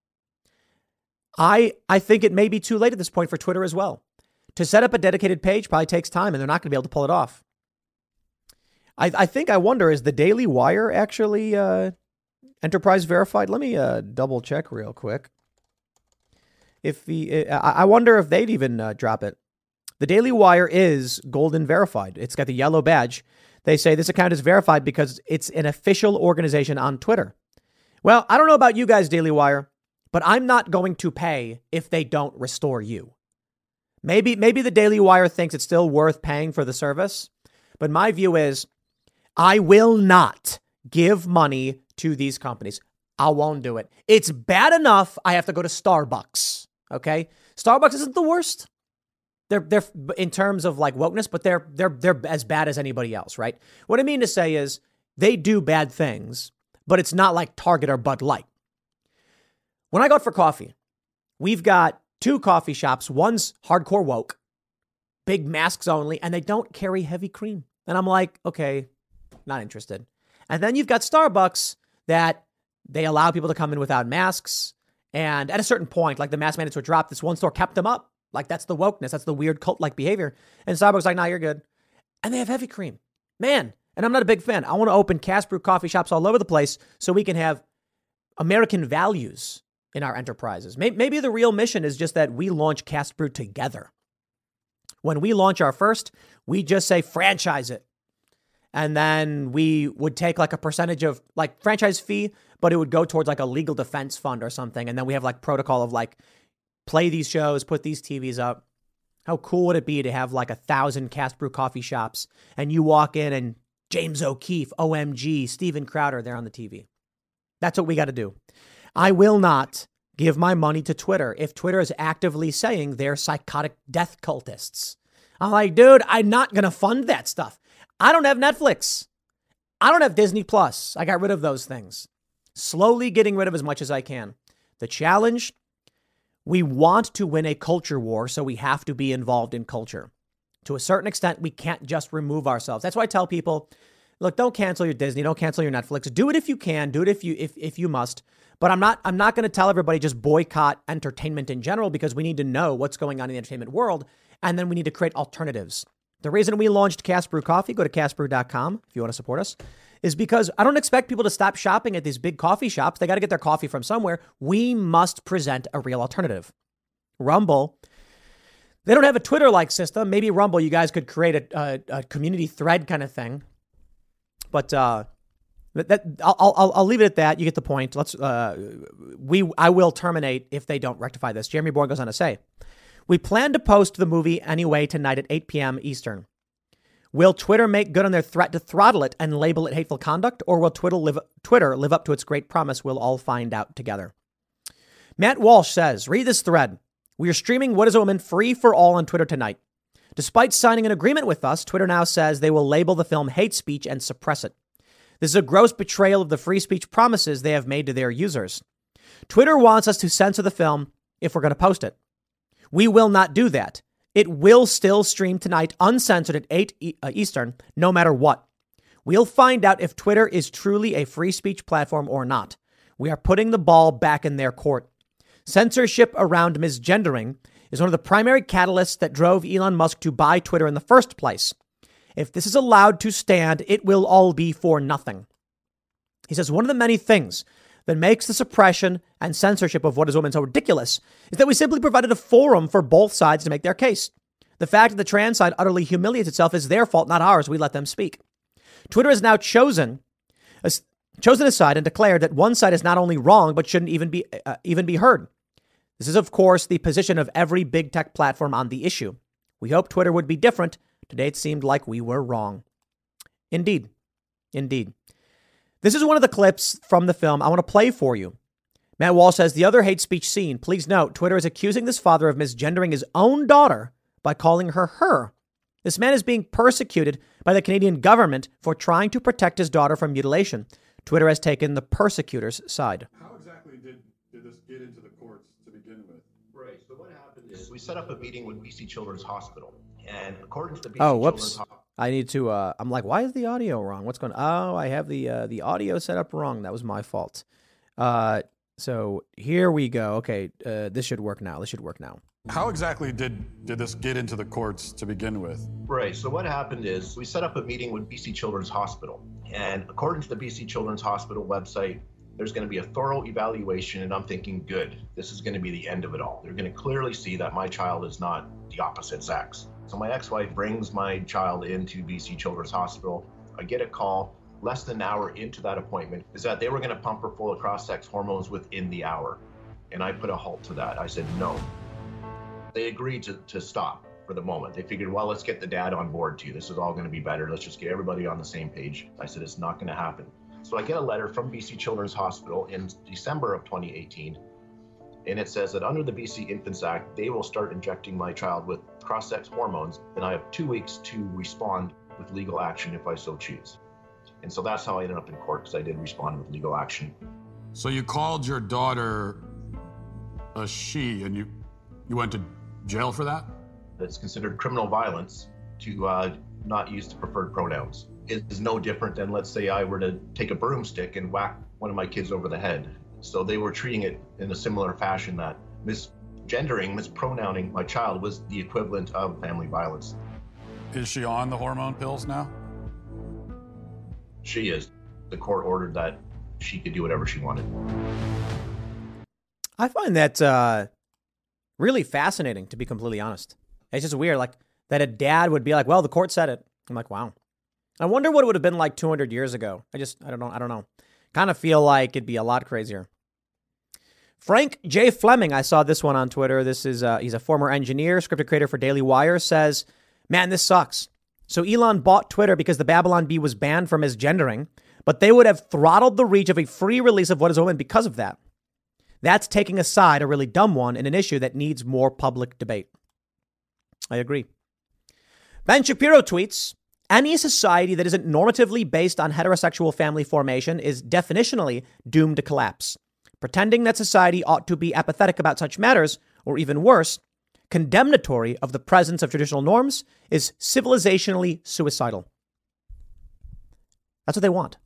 I think it may be too late at this point for Twitter as well. To set up a dedicated page probably takes time, and they're not going to be able to pull it off. I wonder, is the Daily Wire actually enterprise verified? Let me double check real quick. I wonder if they'd even drop it. The Daily Wire is golden verified. It's got the yellow badge. They say this account is verified because it's an official organization on Twitter. Well, I don't know about you guys, Daily Wire, but I'm not going to pay if they don't restore you. Maybe the Daily Wire thinks it's still worth paying for the service, but my view is I will not give money to these companies. I won't do it. It's bad enough I have to go to Starbucks. Okay, Starbucks isn't the worst. They're in terms of like wokeness, but they're as bad as anybody else, right? What I mean to say is they do bad things, but it's not like Target or Bud Light. When I go out for coffee, we've got 2 coffee shops. One's hardcore woke, big masks only, and they don't carry heavy cream. And I'm like, okay, not interested. And then you've got Starbucks that they allow people to come in without masks. And at a certain point, like the mask mandates were dropped, this one store kept them up. Like that's the wokeness. That's the weird cult-like behavior. And Starbucks like, nah, you're good. And they have heavy cream. Man, and I'm not a big fan. I want to open cask brew coffee shops all over the place so we can have American values in our enterprises. Maybe the real mission is just that we launch cask brew together. When we launch our first, we just say franchise it. And then we would take like a percentage of like franchise fee, but it would go towards like a legal defense fund or something. And then we have like protocol of like play these shows, put these TVs up. How cool would it be to have like 1,000 cask brew coffee shops and you walk in and James O'Keefe, OMG, Steven Crowder, they're on the TV. That's what we got to do. I will not give my money to Twitter if Twitter is actively saying they're psychotic death cultists. I'm like, dude, I'm not going to fund that stuff. I don't have Netflix. I don't have Disney Plus. I got rid of those things. Slowly getting rid of as much as I can. The challenge, we want to win a culture war, so we have to be involved in culture. To a certain extent, we can't just remove ourselves. That's why I tell people, look, don't cancel your Disney, don't cancel your Netflix. Do it if you can, do it if you must. But I'm not going to tell everybody just boycott entertainment in general because we need to know what's going on in the entertainment world, and then we need to create alternatives. The reason we launched Cask Brew Coffee, go to caskbrew.com if you want to support us, is because I don't expect people to stop shopping at these big coffee shops. They got to get their coffee from somewhere. We must present a real alternative. Rumble, they don't have a Twitter-like system. Maybe Rumble, you guys could create a community thread kind of thing. But I'll leave it at that. You get the point. I will terminate if they don't rectify this. Jeremy Bourne goes on to say, we plan to post the movie anyway tonight at 8 p.m. Eastern. Will Twitter make good on their threat to throttle it and label it hateful conduct, or will Twitter live up to its great promise? We'll all find out together. Matt Walsh says, read this thread. We are streaming What is a Woman free for all on Twitter tonight. Despite signing an agreement with us, Twitter now says they will label the film hate speech and suppress it. This is a gross betrayal of the free speech promises they have made to their users. Twitter wants us to censor the film if we're going to post it. We will not do that. It will still stream tonight uncensored at 8 Eastern, no matter what. We'll find out if Twitter is truly a free speech platform or not. We are putting the ball back in their court. Censorship around misgendering is one of the primary catalysts that drove Elon Musk to buy Twitter in the first place. If this is allowed to stand, it will all be for nothing. He says one of the many things that makes the suppression and censorship of What is a Woman so ridiculous is that we simply provided a forum for both sides to make their case. The fact that the trans side utterly humiliates itself is their fault, not ours. We let them speak. Twitter has now chosen a side and declared that one side is not only wrong, but shouldn't even be heard. This is, of course, the position of every big tech platform on the issue. We hoped Twitter would be different. Today it seemed like we were wrong. Indeed. This is one of the clips from the film I want to play for you. Matt Walsh says, the other hate speech scene. Please note, Twitter is accusing this father of misgendering his own daughter by calling her her. This man is being persecuted by the Canadian government for trying to protect his daughter from mutilation. Twitter has taken the persecutor's side. How exactly did this get into the courts to begin with? Right. So what happened is we set up a meeting with BC Children's Hospital. And according to the BC Children's Hospital... I need to, I'm like, why is the audio wrong? What's going on? Oh, I have the audio set up wrong. That was my fault. So here we go. Okay, this should work now. How exactly did this get into the courts to begin with? Right, so what happened is we set up a meeting with BC Children's Hospital. And according to the BC Children's Hospital website, there's going to be a thorough evaluation, and I'm thinking, good, this is going to be the end of it all. They're going to clearly see that my child is not the opposite sex. So my ex-wife brings my child into BC Children's Hospital. I get a call less than an hour into that appointment is that they were going to pump her full of cross-sex hormones within the hour. And I put a halt to that. I said, no. They agreed to stop for the moment. They figured, well, let's get the dad on board too. This is all going to be better. Let's just get everybody on the same page. I said, it's not going to happen. So I get a letter from BC Children's Hospital in December of 2018. And it says that under the BC Infants Act, they will start injecting my child with cross-sex hormones, and I have 2 weeks to respond with legal action if I so choose. And so that's how I ended up in court, because I did respond with legal action. So you called your daughter a she, and you went to jail for that? It's considered criminal violence to not use the preferred pronouns. It is no different than, let's say, I were to take a broomstick and whack one of my kids over the head. So they were treating it in a similar fashion, that mispronouncing my child was the equivalent of family violence. Is she on the hormone pills now? She is. The court ordered that she could do whatever she wanted. I find that really fascinating, to be completely honest. It's just weird, like, that a dad would be like, well, the court said it. I'm like, wow. I wonder what it would have been like 200 years ago. I don't know. Kind of feel like it'd be a lot crazier. Frank J. Fleming, I saw this one on Twitter. This is he's a former engineer, scripted creator for Daily Wire, says, man, this sucks. So Elon bought Twitter because the Babylon Bee was banned for misgendering, but they would have throttled the reach of a free release of What is a Woman because of that. That's taking aside a really dumb one in an issue that needs more public debate. I agree. Ben Shapiro tweets, any society that isn't normatively based on heterosexual family formation is definitionally doomed to collapse. Pretending that society ought to be apathetic about such matters, or even worse, condemnatory of the presence of traditional norms, is civilizationally suicidal. That's what they want.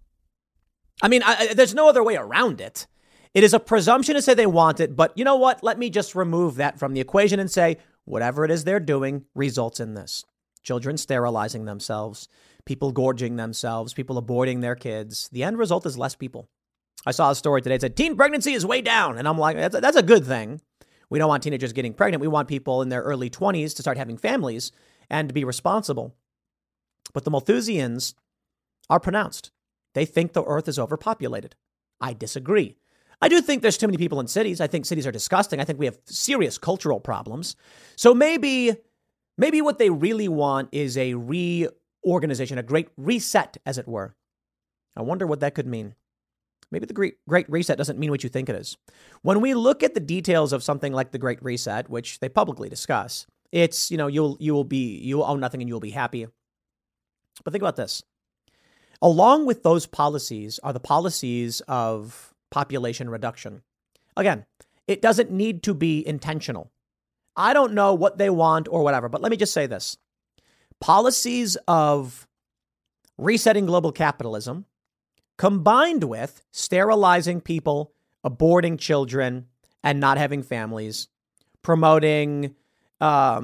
I mean, there's no other way around it. It is a presumption to say they want it, but you know what? Let me just remove that from the equation and say, whatever it is they're doing results in this. Children sterilizing themselves, people gorging themselves, people aborting their kids. The end result is less people. I saw a story today that said teen pregnancy is way down. And I'm like, that's a good thing. We don't want teenagers getting pregnant. We want people in their early 20s to start having families and to be responsible. But the Malthusians are pronounced. They think the earth is overpopulated. I disagree. I do think there's too many people in cities. I think cities are disgusting. I think we have serious cultural problems. So maybe what they really want is a reorganization, a great reset, as it were. I wonder what that could mean. Maybe the Great Reset doesn't mean what you think it is. When we look at the details of something like the Great Reset, which they publicly discuss, it's, you'll own nothing and you'll be happy. But think about this. Along with those policies are the policies of population reduction. Again, it doesn't need to be intentional. I don't know what they want or whatever, but let me just say this. Policies of resetting global capitalism combined with sterilizing people, aborting children, and not having families, promoting, how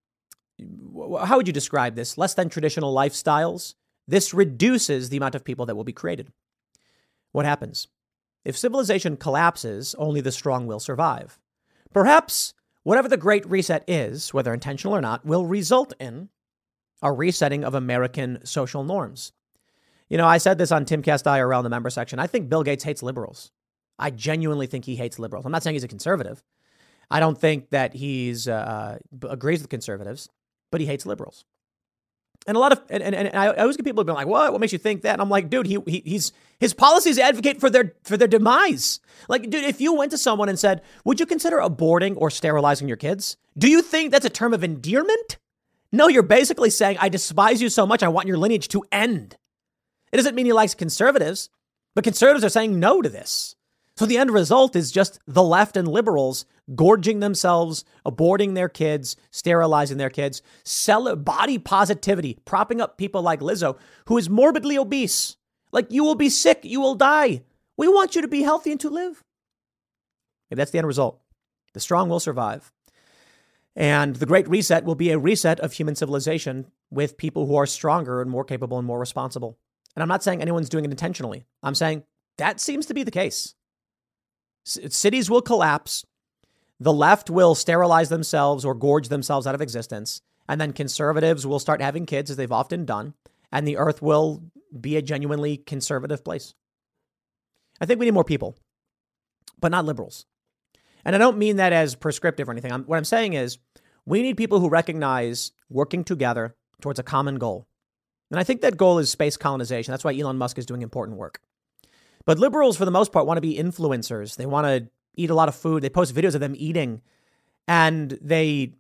would you describe this? Less than traditional lifestyles. This reduces the amount of people that will be created. What happens? If civilization collapses, only the strong will survive. Perhaps whatever the Great Reset is, whether intentional or not, will result in a resetting of American social norms. I said this on Timcast IRL in the member section. I think Bill Gates hates liberals. I genuinely think he hates liberals. I'm not saying he's a conservative. I don't think that he's agrees with conservatives, but he hates liberals. And I always get people being like, what makes you think that? And I'm like, dude, his policies advocate for their demise. Like, dude, if you went to someone and said, would you consider aborting or sterilizing your kids? Do you think that's a term of endearment? No, you're basically saying, I despise you so much, I want your lineage to end. It doesn't mean he likes conservatives, but conservatives are saying no to this. So the end result is just the left and liberals gorging themselves, aborting their kids, sterilizing their kids, body positivity, propping up people like Lizzo, who is morbidly obese. Like, you will be sick, you will die. We want you to be healthy and to live. Maybe that's the end result. The strong will survive. And the Great Reset will be a reset of human civilization with people who are stronger and more capable and more responsible. And I'm not saying anyone's doing it intentionally. I'm saying that seems to be the case. Cities will collapse. The left will sterilize themselves or gorge themselves out of existence. And then conservatives will start having kids, as they've often done. And the earth will be a genuinely conservative place. I think we need more people, but not liberals. And I don't mean that as prescriptive or anything. What I'm saying is we need people who recognize working together towards a common goal. And I think that goal is space colonization. That's why Elon Musk is doing important work. But liberals, for the most part, want to be influencers. They want to eat a lot of food. They post videos of them eating, and they're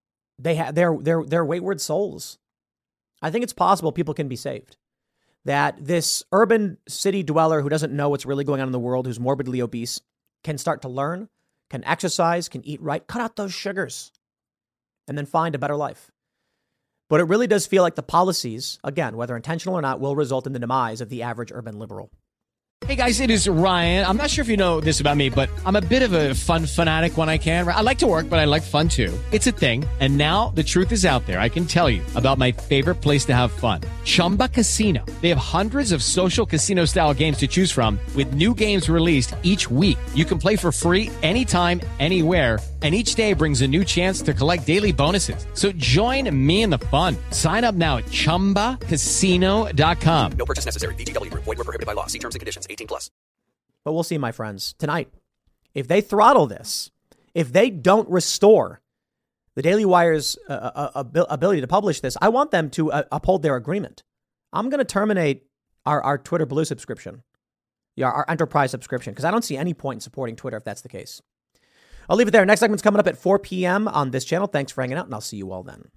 wayward souls. I think it's possible people can be saved. That this urban city dweller who doesn't know what's really going on in the world, who's morbidly obese, can start to learn, can exercise, can eat right, cut out those sugars, and then find a better life. But it really does feel like the policies, again, whether intentional or not, will result in the demise of the average urban liberal. Hey guys, it is Ryan. I'm not sure if you know this about me, but I'm a bit of a fun fanatic when I can. I like to work, but I like fun too. It's a thing. And now the truth is out there. I can tell you about my favorite place to have fun. Chumba Casino. They have hundreds of social casino style games to choose from with new games released each week. You can play for free anytime, anywhere. And each day brings a new chance to collect daily bonuses. So join me in the fun. Sign up now at ChumbaCasino.com. No purchase necessary. VGW Group. Void where prohibited by law. See terms and conditions. 18+. But we'll see, my friends, tonight. If they throttle this, if they don't restore the Daily Wire's ability to publish this, I want them to uphold their agreement. I'm going to terminate our Twitter Blue subscription, our enterprise subscription, because I don't see any point in supporting Twitter if that's the case. I'll leave it there. Next segment's coming up at 4 p.m. on this channel. Thanks for hanging out, and I'll see you all then.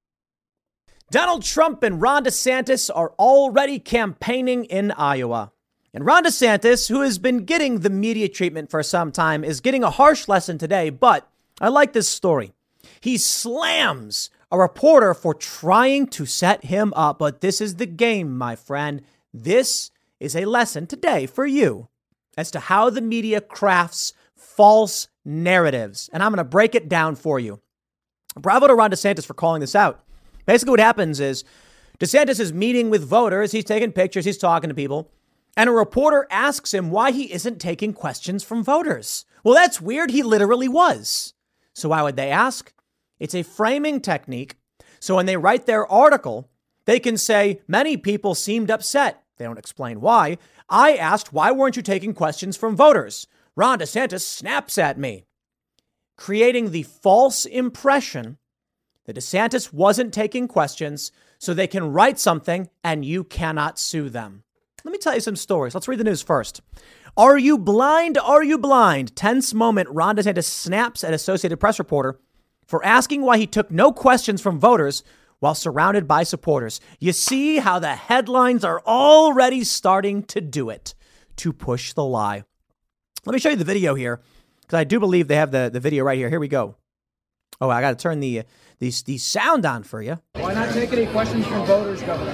Donald Trump and Ron DeSantis are already campaigning in Iowa. And Ron DeSantis, who has been getting the media treatment for some time, is getting a harsh lesson today. But I like this story. He slams a reporter for trying to set him up. But this is the game, my friend. This is a lesson today for you as to how the media crafts false narratives. And I'm going to break it down for you. Bravo to Ron DeSantis for calling this out. Basically what happens is DeSantis is meeting with voters. He's taking pictures. He's talking to people. And a reporter asks him why he isn't taking questions from voters. Well, that's weird. He literally was. So why would they ask? It's a framing technique. So when they write their article, they can say many people seemed upset. They don't explain why. I asked, why weren't you taking questions from voters? Ron DeSantis snaps at me, creating the false impression that DeSantis wasn't taking questions so they can write something and you cannot sue them. Let me tell you some stories. Let's read the news first. Are you blind? Are you blind? Tense moment. Ron DeSantis snaps at Associated Press reporter for asking why he took no questions from voters while surrounded by supporters. You see how the headlines are already starting to do it, to push the lie. Let me show you the video here, because I do believe they have the video right here. Here we go. Oh, I got to turn the sound on for you. Why not take any questions from voters, Governor?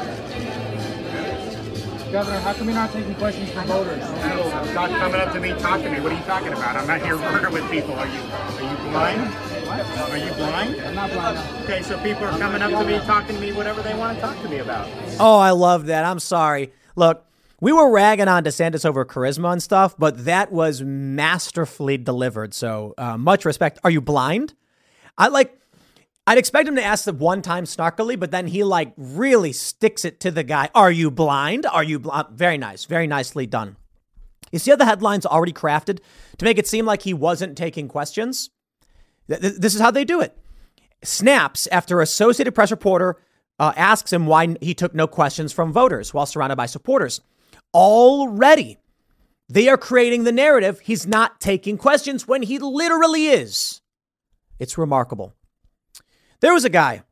Governor, how come you're not taking questions from voters? People not coming up to me, talking to me. What are you talking about? I'm not here working with people. Are you blind? What? Are you blind? I'm not blind. Okay, so people are coming up to me, talking to me, whatever they want to talk to me about. Oh, I love that. I'm sorry. Look. We were ragging on DeSantis over charisma and stuff, but that was masterfully delivered. So much respect. Are you blind? I'd expect him to ask the one time snarkily, but then he really sticks it to the guy. Are you blind? Are you blind? Very nice. Very nicely done. You see how the headline's already crafted to make it seem like he wasn't taking questions? This is how they do it. Snaps after Associated Press reporter asks him why he took no questions from voters while surrounded by supporters. Already, they are creating the narrative he's not taking questions when he literally is. It's remarkable. There was a guy.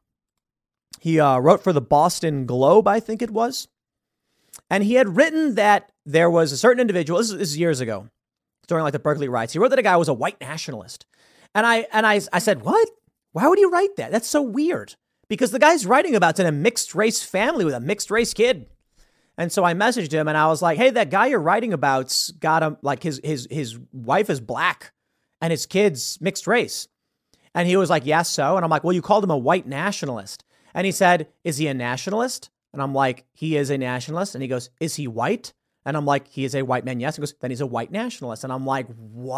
He wrote for the Boston Globe, I think it was. And he had written that there was a certain individual. This is years ago, during the Berkeley riots. He wrote that a guy was a white nationalist. And I said, what? Why would he write that? That's so weird. Because the guy's writing about it's in a mixed race family with a mixed race kid. And so I messaged him and I was like, hey, that guy you're writing about's got him his wife is black and his kid's mixed race. And he was like, yes, so. And I'm like, well, you called him a white nationalist. And he said, is he a nationalist? And I'm like, he is a nationalist. And he goes, is he white? And I'm like, he is a white man. Yes. He goes, then he's a white nationalist. And I'm like,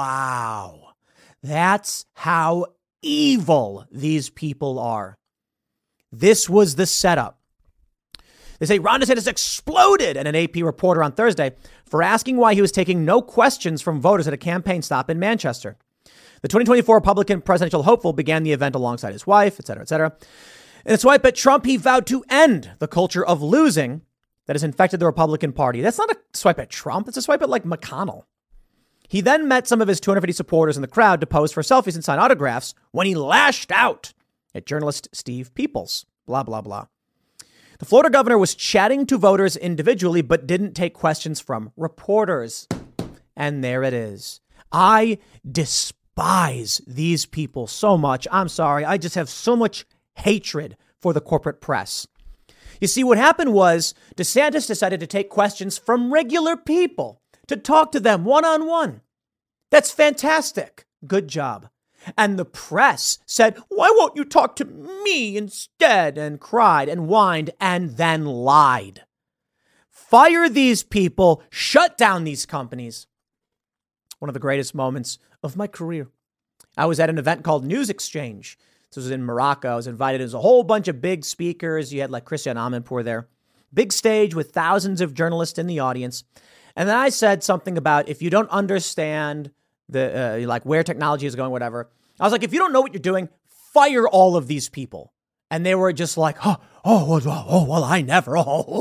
wow, that's how evil these people are. This was the setup. They say Ron DeSantis exploded at an AP reporter on Thursday for asking why he was taking no questions from voters at a campaign stop in Manchester. The 2024 Republican presidential hopeful began the event alongside his wife, et cetera, et cetera. In a swipe at Trump, he vowed to end the culture of losing that has infected the Republican Party. That's not a swipe at Trump. It's a swipe at McConnell. He then met some of his 250 supporters in the crowd to pose for selfies and sign autographs when he lashed out at journalist Steve Peoples. Blah, blah, blah. The Florida governor was chatting to voters individually, but didn't take questions from reporters. And there it is. I despise these people so much. I'm sorry. I just have so much hatred for the corporate press. You see, what happened was DeSantis decided to take questions from regular people to talk to them one-on-one. That's fantastic. Good job. And the press said, why won't you talk to me instead? And cried and whined and then lied. Fire these people. Shut down these companies. One of the greatest moments of my career. I was at an event called News Exchange. This was in Morocco. I was invited. There was a whole bunch of big speakers. You had like Christian Amanpour there. Big stage with thousands of journalists in the audience. And then I said something about if you don't understand the like where technology is going, whatever. I was like, if you don't know what you're doing, fire all of these people. And they were just like, well, I never.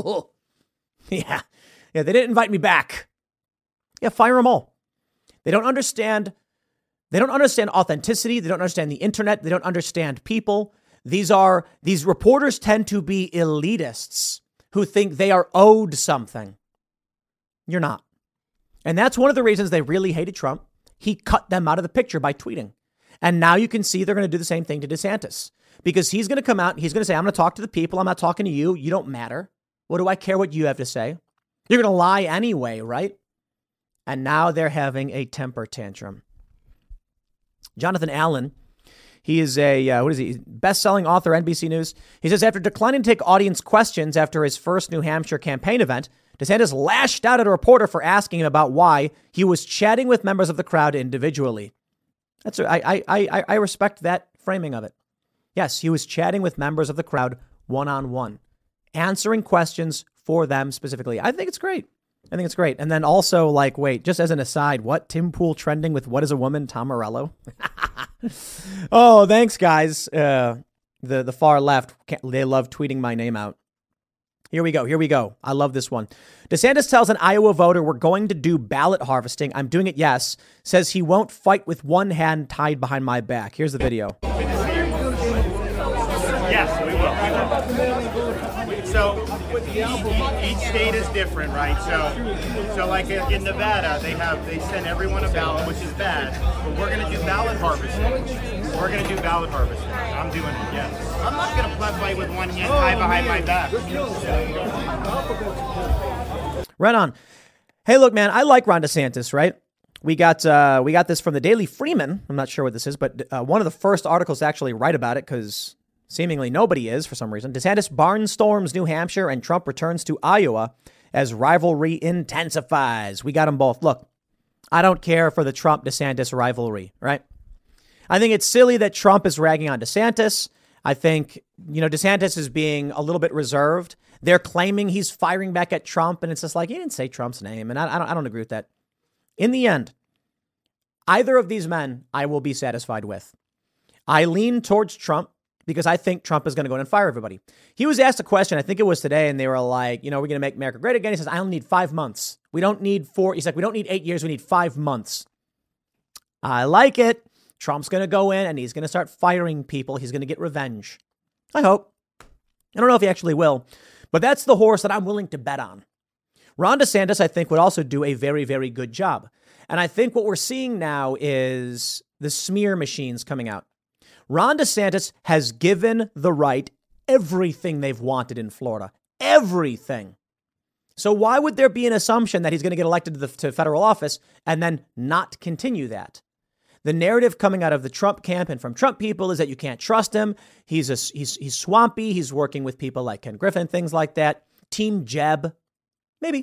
Yeah, they didn't invite me back. Yeah, fire them all. They don't understand. They don't understand authenticity. They don't understand the internet. They don't understand people. These reporters tend to be elitists who think they are owed something. You're not. And that's one of the reasons they really hated Trump. He cut them out of the picture by tweeting. And now you can see they're going to do the same thing to DeSantis because he's going to come out. He's going to say, I'm going to talk to the people. I'm not talking to you. You don't matter. What do I care what you have to say? You're going to lie anyway, right? And now they're having a temper tantrum. Jonathan Allen, he is a best-selling author, NBC News. He says, after declining to take audience questions after his first New Hampshire campaign event, DeSantis lashed out at a reporter for asking him about why he was chatting with members of the crowd individually. I respect that framing of it. Yes, he was chatting with members of the crowd one-on-one, answering questions for them specifically. I think it's great. And then also, like, wait, just as an aside, what? Tim Pool trending with What is a Woman? Tom Morello. Oh, thanks, guys. The far left, they love tweeting my name out. Here we go. I love this one. DeSantis tells an Iowa voter we're going to do ballot harvesting. I'm doing it, yes. Says he won't fight with one hand tied behind my back. Here's the video. Yes, we will. So each state is different, right? So like in Nevada, they send everyone a ballot, which is bad. But we're going to do ballot harvesting. I'm doing it, yes. I'm not going to fight with one hand tied behind my back. Right on. Hey, look, man, I like Ron DeSantis, right? We got this from the Daily Freeman. I'm not sure what this is, but one of the first articles to actually write about it, because seemingly nobody is for some reason. DeSantis barnstorms New Hampshire and Trump returns to Iowa as rivalry intensifies. We got them both. Look, I don't care for the Trump-DeSantis rivalry, right? I think it's silly that Trump is ragging on DeSantis. I think, DeSantis is being a little bit reserved. They're claiming he's firing back at Trump, and it's just like, he didn't say Trump's name, and I don't agree with that. In the end, either of these men I will be satisfied with. I lean towards Trump because I think Trump is going to go in and fire everybody. He was asked a question, I think it was today, and they were like, we're going to make America great again. He says, I only need 5 months. We don't need 4. He's like, we don't need 8 years. We need 5 months. I like it. Trump's going to go in and he's going to start firing people. He's going to get revenge. I hope. I don't know if he actually will, but that's the horse that I'm willing to bet on. Ron DeSantis, I think, would also do a very, very good job. And I think what we're seeing now is the smear machines coming out. Ron DeSantis has given the right everything they've wanted in Florida. Everything. So why would there be an assumption that he's going to get elected to federal office and then not continue that? The narrative coming out of the Trump camp and from Trump people is that you can't trust him. He's swampy. He's working with people like Ken Griffin, things like that. Team Jeb. Maybe.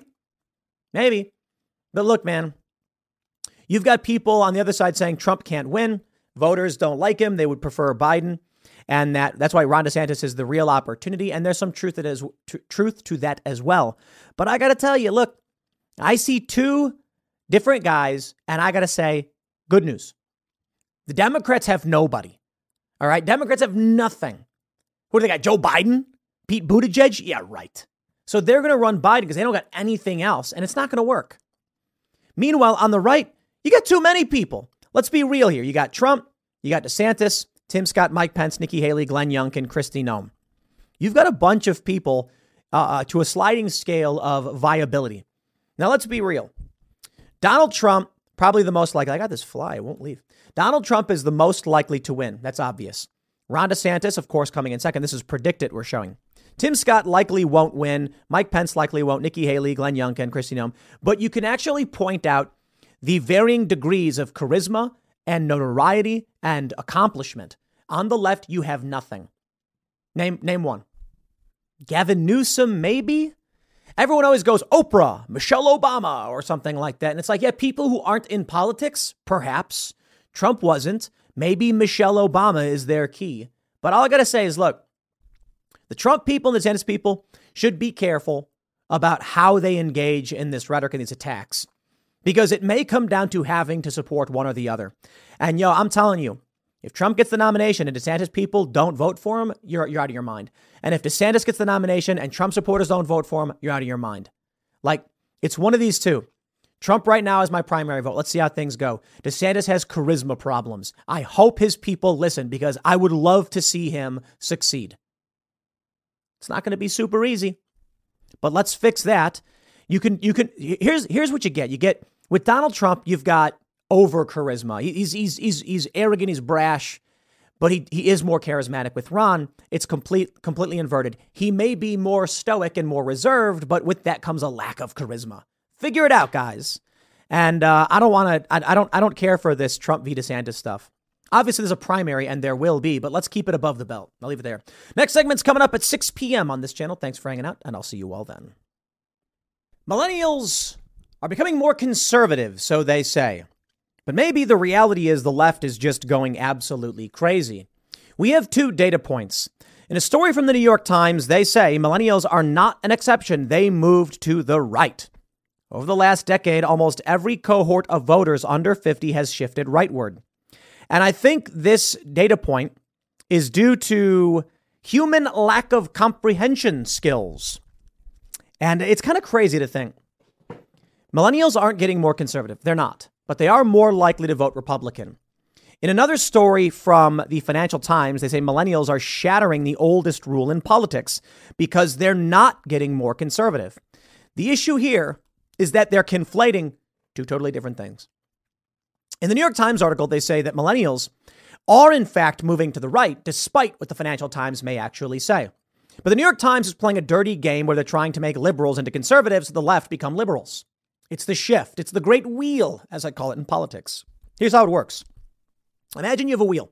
But look, man, you've got people on the other side saying Trump can't win. Voters don't like him. They would prefer Biden. And that's why Ron DeSantis is the real opportunity. And there's some truth to that as well. But I got to tell you, look, I see 2 different guys, and I got to say, good news. The Democrats have nobody. All right. Democrats have nothing. Who do they got? Joe Biden? Pete Buttigieg? Yeah, right. So they're going to run Biden because they don't got anything else, and it's not going to work. Meanwhile, on the right, you got too many people. Let's be real here. You got Trump, you got DeSantis, Tim Scott, Mike Pence, Nikki Haley, Glenn Youngkin, Kristi Noem. You've got a bunch of people to a sliding scale of viability. Now, let's be real. Donald Trump Probably the most likely. I got this fly. It won't leave. Donald Trump is the most likely to win. That's obvious. Ron DeSantis, of course, coming in second. This is predicted, we're showing. Tim Scott likely won't win. Mike Pence likely won't. Nikki Haley, Glenn Youngkin, Kristi Noem. But you can actually point out the varying degrees of charisma and notoriety and accomplishment. On the left, you have nothing. Name one. Gavin Newsom, maybe? Everyone always goes Oprah, Michelle Obama, or something like that. And it's like, yeah, people who aren't in politics, perhaps. Trump wasn't. Maybe Michelle Obama is their key. But all I got to say is, look, the Trump people and the DeSantis people should be careful about how they engage in this rhetoric and these attacks, because it may come down to having to support one or the other. And, I'm telling you, if Trump gets the nomination and DeSantis people don't vote for him, you're out of your mind. And if DeSantis gets the nomination and Trump supporters don't vote for him, you're out of your mind. Like, it's one of these two. Trump right now is my primary vote. Let's see how things go. DeSantis has charisma problems. I hope his people listen, because I would love to see him succeed. It's not going to be super easy, but let's fix that. Here's what you get. You get with Donald Trump, you've got over charisma. He's arrogant, he's brash, but he is more charismatic. With Ron, it's completely inverted. He may be more stoic and more reserved, but with that comes a lack of charisma. Figure it out, guys. And I don't care for this Trump v. DeSantis stuff. Obviously, there's a primary, and there will be, but let's keep it above the belt. I'll leave it there. Next segment's coming up at 6 p.m. on this channel. Thanks for hanging out, and I'll see you all then. Millennials are becoming more conservative, so they say. But maybe the reality is the left is just going absolutely crazy. We have 2 data points. In a story from the New York Times, they say millennials are not an exception. They moved to the right. Over the last decade, almost every cohort of voters under 50 has shifted rightward. And I think this data point is due to human lack of comprehension skills. And it's kind of crazy to think. Millennials aren't getting more conservative. They're not. But they are more likely to vote Republican. In another story from the Financial Times, they say millennials are shattering the oldest rule in politics because they're not getting more conservative. The issue here is that they're conflating 2 totally different things. In the New York Times article, they say that millennials are in fact moving to the right, despite what the Financial Times may actually say. But the New York Times is playing a dirty game where they're trying to make liberals into conservatives so the left become liberals. It's the shift. It's the great wheel, as I call it in politics. Here's how it works. Imagine you have a wheel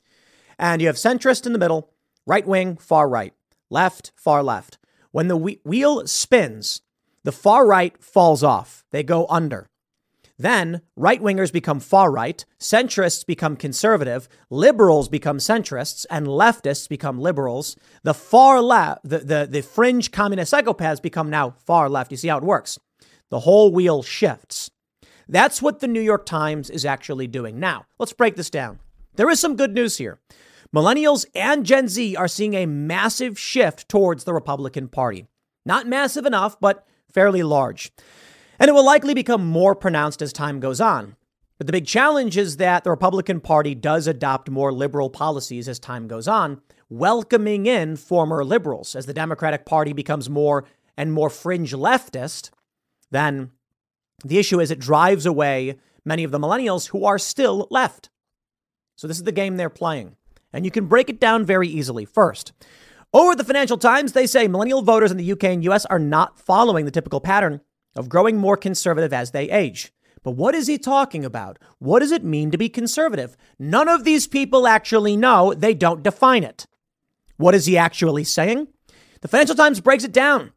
and you have centrist in the middle, right wing, far right, left, far left. When the wheel spins, the far right falls off. They go under. Then right wingers become far right, centrists become conservative, liberals become centrists, and leftists become liberals. The far left, the fringe communist psychopaths become now far left. You see how it works? The whole wheel shifts. That's what the New York Times is actually doing. Now, let's break this down. There is some good news here. Millennials and Gen Z are seeing a massive shift towards the Republican Party. Not massive enough, but fairly large. And it will likely become more pronounced as time goes on. But the big challenge is that the Republican Party does adopt more liberal policies as time goes on, welcoming in former liberals. As the Democratic Party becomes more and more fringe leftist, then the issue is it drives away many of the millennials who are still left. So this is the game they're playing. And you can break it down very easily. First, over at the Financial Times, they say millennial voters in the UK and US are not following the typical pattern of growing more conservative as they age. But what is he talking about? What does it mean to be conservative? None of these people actually know. They don't define it. What is he actually saying? The Financial Times breaks it down.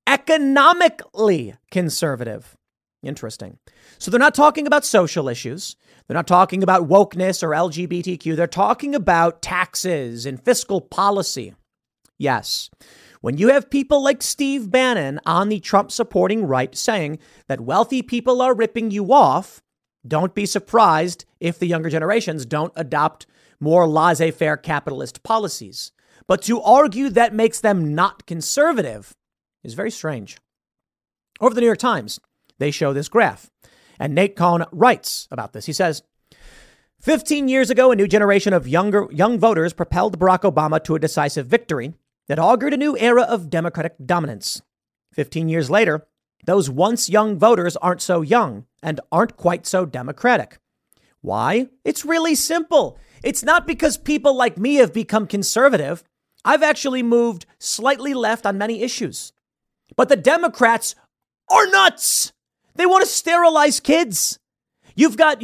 Economically conservative. Interesting. So they're not talking about social issues. They're not talking about wokeness or LGBTQ. They're talking about taxes and fiscal policy. Yes. When you have people like Steve Bannon on the Trump supporting right saying that wealthy people are ripping you off, don't be surprised if the younger generations don't adopt more laissez-faire capitalist policies. But to argue that makes them not conservative is very strange. Over the New York Times, they show this graph. And Nate Cohn writes about this. He says, 15 years ago, a new generation of young voters propelled Barack Obama to a decisive victory that augured a new era of Democratic dominance. 15 years later, those once young voters aren't so young and aren't quite so Democratic. Why? It's really simple. It's not because people like me have become conservative. I've actually moved slightly left on many issues. But the Democrats are nuts. They want to sterilize kids. You've got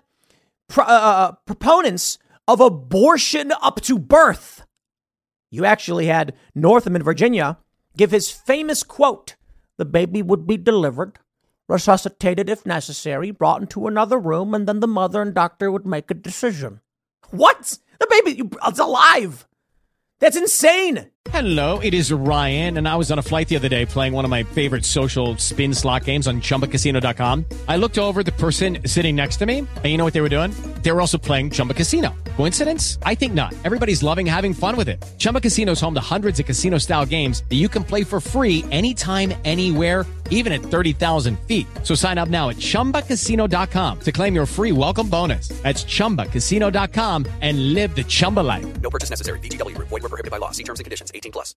proponents of abortion up to birth. You actually had Northam in Virginia give his famous quote, "The baby would be delivered, resuscitated if necessary, brought into another room, and then the mother and doctor would make a decision." What? The baby, it's alive. That's insane. Hello, it is Ryan, and I was on a flight the other day playing one of my favorite social spin slot games on ChumbaCasino.com. I looked over at the person sitting next to me, and you know what they were doing? They were also playing Chumba Casino. Coincidence? I think not. Everybody's loving having fun with it. Chumba Casino is home to hundreds of casino-style games that you can play for free anytime, anywhere, even at 30,000 feet. So sign up now at ChumbaCasino.com to claim your free welcome bonus. That's ChumbaCasino.com and live the Chumba life. No purchase necessary. VGW. Void where prohibited by law. See terms and conditions. 18+.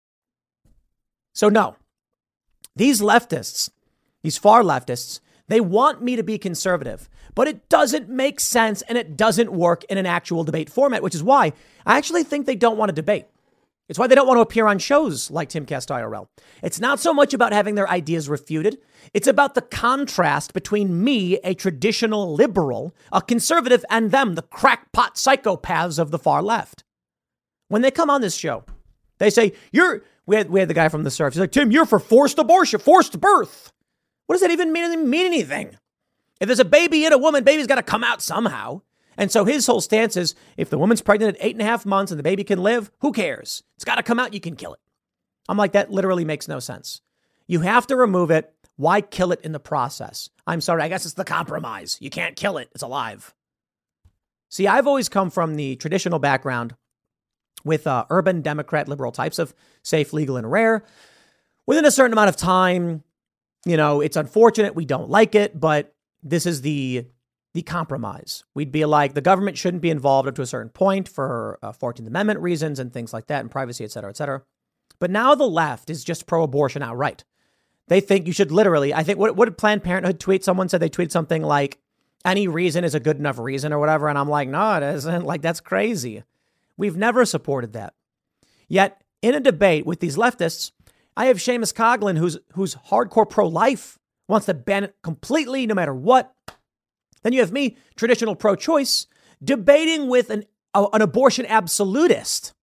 So no, these leftists, these far leftists, they want me to be conservative, but it doesn't make sense and it doesn't work in an actual debate format, which is why I actually think they don't want to debate. It's why they don't want to appear on shows like Timcast IRL. It's not so much about having their ideas refuted. It's about the contrast between me, a traditional liberal, a conservative, and them, the crackpot psychopaths of the far left. When they come on this show, they say, we had the guy from the Surf. He's like, Tim, you're for forced abortion, forced birth. What does that even mean? It doesn't mean anything. If there's a baby in a woman, baby's got to come out somehow. And so his whole stance is, if the woman's pregnant at 8.5 months and the baby can live, who cares? It's got to come out. You can kill it. I'm like, that literally makes no sense. You have to remove it. Why kill it in the process? I'm sorry. I guess it's the compromise. You can't kill it. It's alive. See, I've always come from the traditional background with urban Democrat liberal types of safe, legal, and rare. Within a certain amount of time, you know, it's unfortunate. We don't like it, but this is the compromise. We'd be like, the government shouldn't be involved up to a certain point for 14th Amendment reasons and things like that, and privacy, et cetera, et cetera. But now the left is just pro-abortion outright. They think you should literally, I think, what did Planned Parenthood tweet? Someone said they tweeted something like, any reason is a good enough reason or whatever. And I'm like, no, it isn't. Like, that's crazy. We've never supported that. Yet, in a debate with these leftists, I have Seamus Coughlin, who's hardcore pro-life, wants to ban it completely, no matter what. Then you have me, traditional pro-choice, debating with an abortion absolutist.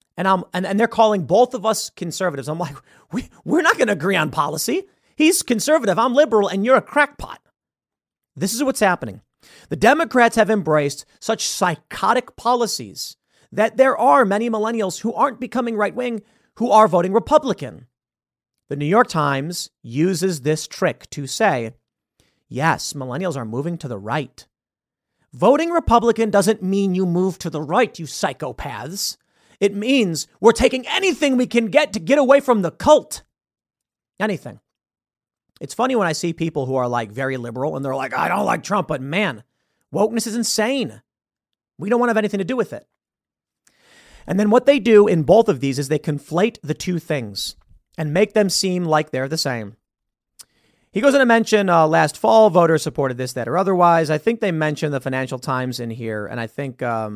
And they're calling both of us conservatives. I'm like, we're not going to agree on policy. He's conservative, I'm liberal, and you're a crackpot. This is what's happening. The Democrats have embraced such psychotic policies that there are many millennials who aren't becoming right-wing who are voting Republican. The New York Times uses this trick to say, yes, millennials are moving to the right. Voting Republican doesn't mean you move to the right, you psychopaths. It means we're taking anything we can get to get away from the cult. Anything. It's funny when I see people who are like very liberal and they're like, I don't like Trump, but man, wokeness is insane. We don't want to have anything to do with it. And then what they do in both of these is they conflate the two things and make them seem like they're the same. He goes on to mention last fall, voters supported this, that, or otherwise. I think they mentioned the Financial Times in here. And I think, let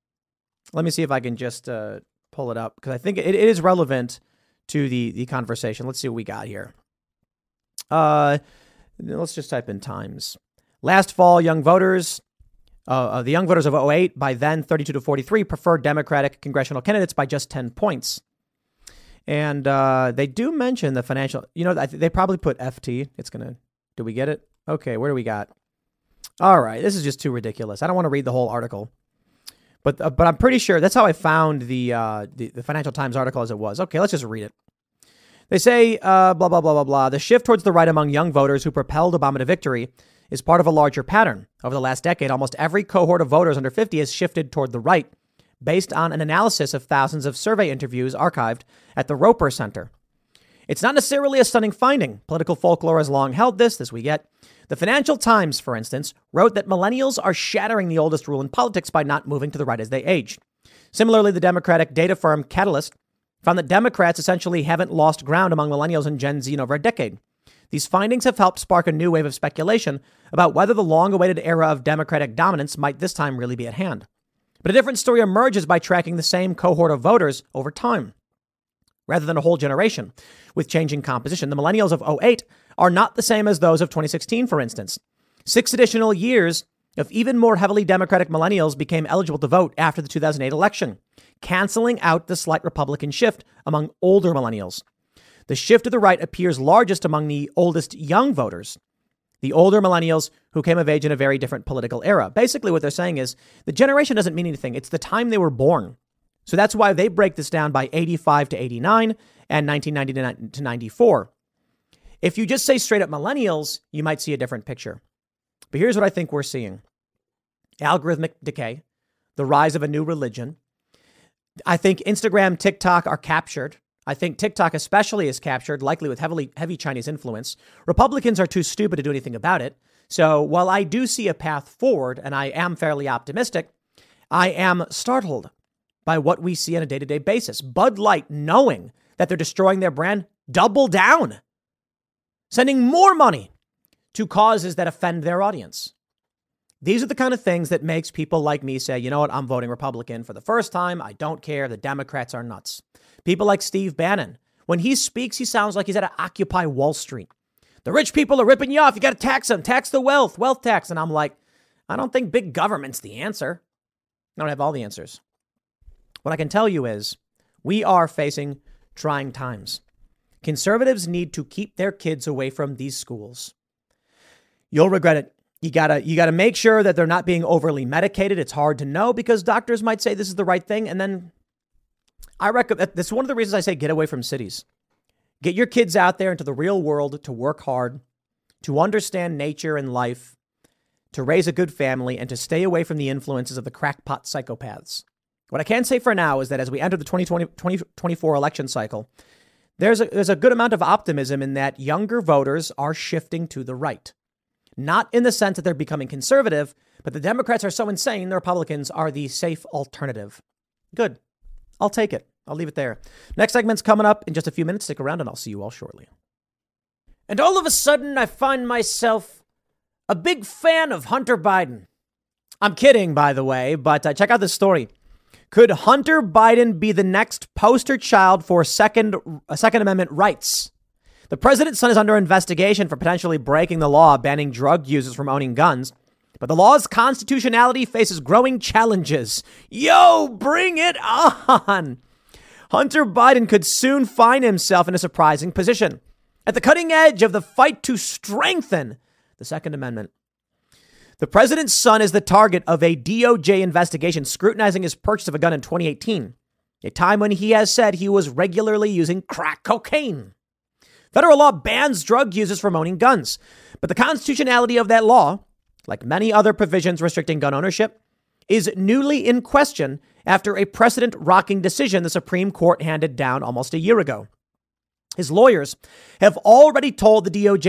me see if I can just pull it up, because I think it is relevant to the conversation. Let's see what we got here. Let's just type in Times. Last fall, young voters, the young voters of 2008, by then 32 to 43, preferred Democratic congressional candidates by just 10 points. And they do mention the financial, they probably put FT. Do we get it? Okay, where do we got? All right, this is just too ridiculous. I don't want to read the whole article. But I'm pretty sure that's how I found the Financial Times article as it was. Okay, let's just read it. They say, blah, blah, blah, blah, blah. The shift towards the right among young voters who propelled Obama to victory is part of a larger pattern. Over the last decade, almost every cohort of voters under 50 has shifted toward the right, based on an analysis of thousands of survey interviews archived at the Roper Center. It's not necessarily a stunning finding. Political folklore has long held this we get. The Financial Times, for instance, wrote that millennials are shattering the oldest rule in politics by not moving to the right as they age. Similarly, the Democratic data firm Catalyst found that Democrats essentially haven't lost ground among millennials and Gen Z in over a decade. These findings have helped spark a new wave of speculation about whether the long-awaited era of Democratic dominance might this time really be at hand. But a different story emerges by tracking the same cohort of voters over time, rather than a whole generation, with changing composition. The millennials of 2008 are not the same as those of 2016, for instance. 6 additional years of even more heavily Democratic millennials became eligible to vote after the 2008 election, canceling out the slight Republican shift among older millennials. The shift to the right appears largest among the oldest young voters, the older millennials who came of age in a very different political era. Basically, what they're saying is the generation doesn't mean anything. It's the time they were born. So that's why they break this down by 85 to 89 and 1999 to 94. If you just say straight up millennials, you might see a different picture. But here's what I think we're seeing. Algorithmic decay, the rise of a new religion. I think Instagram, TikTok are captured. I think TikTok especially is captured, likely with heavy Chinese influence. Republicans are too stupid to do anything about it. So while I do see a path forward, and I am fairly optimistic, I am startled by what we see on a day-to-day basis. Bud Light, knowing that they're destroying their brand, double down, sending more money to causes that offend their audience. These are the kind of things that makes people like me say, you know what, I'm voting Republican for the first time. I don't care. The Democrats are nuts. People like Steve Bannon, when he speaks, he sounds like he's at Occupy Wall Street. The rich people are ripping you off. You got to tax them. Tax the wealth tax. And I'm like, I don't think big government's the answer. I don't have all the answers. What I can tell you is we are facing trying times. Conservatives need to keep their kids away from these schools. You'll regret it. You gotta make sure that they're not being overly medicated. It's hard to know because doctors might say this is the right thing. And then I recommend, that's one of the reasons I say get away from cities. Get your kids out there into the real world to work hard, to understand nature and life, to raise a good family, and to stay away from the influences of the crackpot psychopaths. What I can say for now is that as we enter the 2024 election cycle, there's a good amount of optimism in that younger voters are shifting to the right. Not in the sense that they're becoming conservative, but the Democrats are so insane, the Republicans are the safe alternative. Good. I'll take it. I'll leave it there. Next segment's coming up in just a few minutes. Stick around and I'll see you all shortly. And all of a sudden, I find myself a big fan of Hunter Biden. I'm kidding, by the way, but check out this story. Could Hunter Biden be the next poster child for Second Amendment rights? The president's son is under investigation for potentially breaking the law banning drug users from owning guns, but the law's constitutionality faces growing challenges. Yo, bring it on! Hunter Biden could soon find himself in a surprising position, at the cutting edge of the fight to strengthen the Second Amendment. The president's son is the target of a DOJ investigation scrutinizing his purchase of a gun in 2018, a time when he has said he was regularly using crack cocaine. Federal law bans drug users from owning guns, but the constitutionality of that law, like many other provisions restricting gun ownership, is newly in question after a precedent-rocking decision the Supreme Court handed down almost a year ago. His lawyers have already told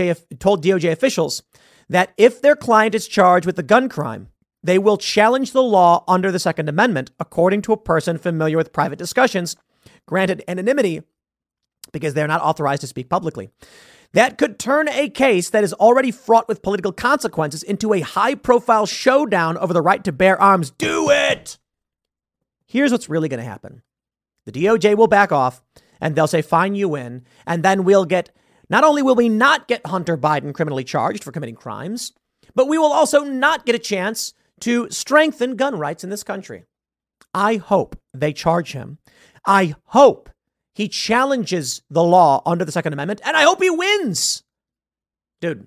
DOJ officials that if their client is charged with a gun crime, they will challenge the law under the Second Amendment, according to a person familiar with private discussions, granted anonymity because they're not authorized to speak publicly. That could turn a case that is already fraught with political consequences into a high-profile showdown over the right to bear arms. Do it! Here's what's really going to happen. The DOJ will back off, and they'll say, fine, you win. And then we'll get, not only will we not get Hunter Biden criminally charged for committing crimes, but we will also not get a chance to strengthen gun rights in this country. I hope they charge him. I hope he challenges the law under the Second Amendment, and I hope he wins. Dude,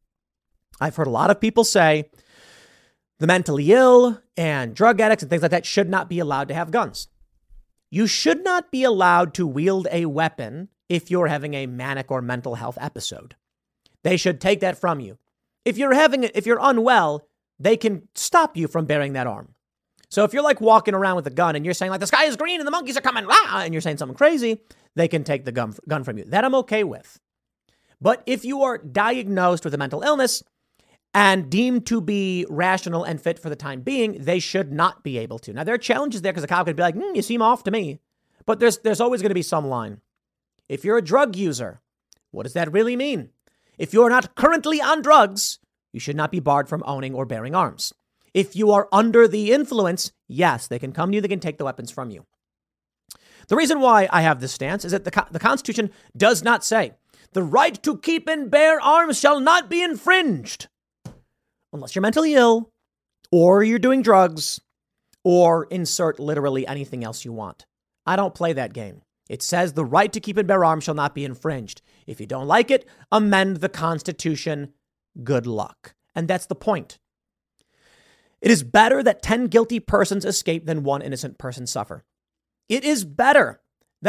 I've heard a lot of people say the mentally ill and drug addicts and things like that should not be allowed to have guns. You should not be allowed to wield a weapon if you're having a manic or mental health episode. They should take that from you. If you're unwell, they can stop you from bearing that arm. So if you're like walking around with a gun and you're saying like the sky is green and the monkeys are coming, and you're saying something crazy, they can take the gun from you. That I'm okay with. But if you are diagnosed with a mental illness and deemed to be rational and fit for the time being, they should not be able to. Now, there are challenges there because a cop could be like, you seem off to me. But there's always going to be some line. If you're a drug user, what does that really mean? If you're not currently on drugs, you should not be barred from owning or bearing arms. If you are under the influence, yes, they can come to you, they can take the weapons from you. The reason why I have this stance is that the Constitution does not say the right to keep and bear arms shall not be infringed unless you're mentally ill or you're doing drugs or insert literally anything else you want. I don't play that game. It says the right to keep and bear arms shall not be infringed. If you don't like it, amend the Constitution. Good luck. And that's the point. It is better that 10 guilty persons escape than one innocent person suffer. It is better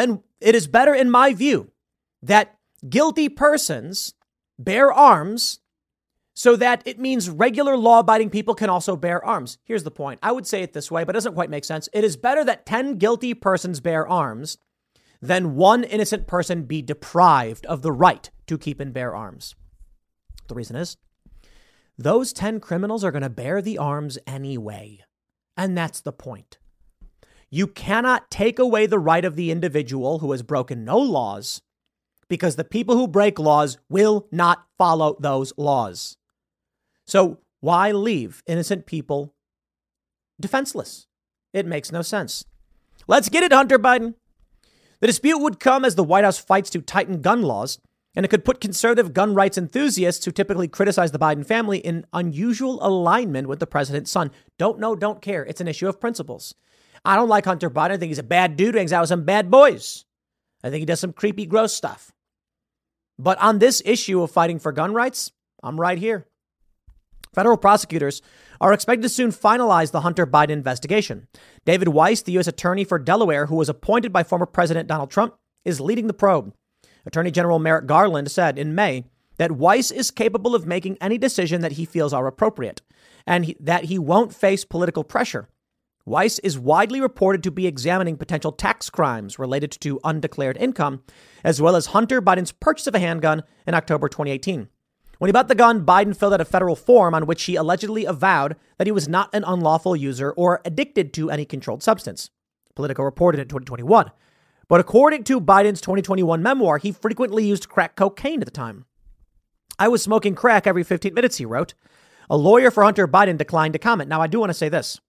in my view that guilty persons bear arms so that it means regular law-abiding people can also bear arms. Here's the point. I would say it this way, but it doesn't quite make sense. It is better that 10 guilty persons bear arms than one innocent person be deprived of the right to keep and bear arms. The reason is those 10 criminals are going to bear the arms anyway. And that's the point. You cannot take away the right of the individual who has broken no laws because the people who break laws will not follow those laws. So why leave innocent people defenseless? It makes no sense. Let's get it, Hunter Biden. The dispute would come as the White House fights to tighten gun laws, and it could put conservative gun rights enthusiasts who typically criticize the Biden family in unusual alignment with the president's son. Don't know, don't care. It's an issue of principles. I don't like Hunter Biden. I think he's a bad dude who hangs out with some bad boys. I think he does some creepy, gross stuff. But on this issue of fighting for gun rights, I'm right here. Federal prosecutors are expected to soon finalize the Hunter Biden investigation. David Weiss, the U.S. attorney for Delaware, who was appointed by former President Donald Trump, is leading the probe. Attorney General Merrick Garland said in May that Weiss is capable of making any decision that he feels are appropriate and that he won't face political pressure. Weiss is widely reported to be examining potential tax crimes related to undeclared income, as well as Hunter Biden's purchase of a handgun in October 2018. When he bought the gun, Biden filled out a federal form on which he allegedly avowed that he was not an unlawful user or addicted to any controlled substance. Politico reported in 2021. But according to Biden's 2021 memoir, he frequently used crack cocaine at the time. I was smoking crack every 15 minutes, he wrote. A lawyer for Hunter Biden declined to comment. Now, I do want to say this.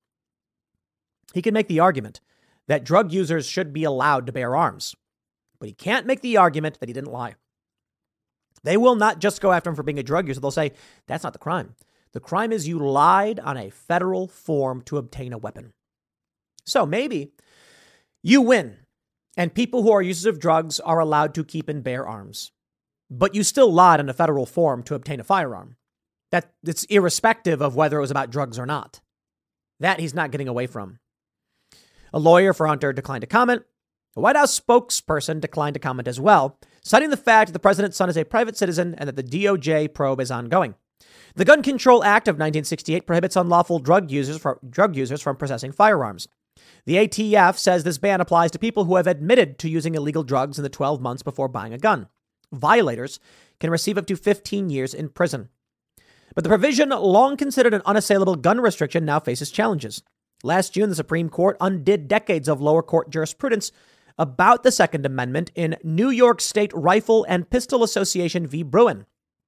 He can make the argument that drug users should be allowed to bear arms, but he can't make the argument that he didn't lie. They will not just go after him for being a drug user. They'll say, that's not the crime. The crime is you lied on a federal form to obtain a weapon. So maybe you win and people who are users of drugs are allowed to keep and bear arms, but you still lied on a federal form to obtain a firearm. It's irrespective of whether it was about drugs or not. That he's not getting away from. A lawyer for Hunter declined to comment. The White House spokesperson declined to comment as well, citing the fact that the president's son is a private citizen and that the DOJ probe is ongoing. The Gun Control Act of 1968 prohibits unlawful drug users from possessing firearms. The ATF says this ban applies to people who have admitted to using illegal drugs in the 12 months before buying a gun. Violators can receive up to 15 years in prison. But the provision, long considered an unassailable gun restriction, now faces challenges. Last June, the Supreme Court undid decades of lower court jurisprudence about the Second Amendment in New York State Rifle and Pistol Association v. Bruin.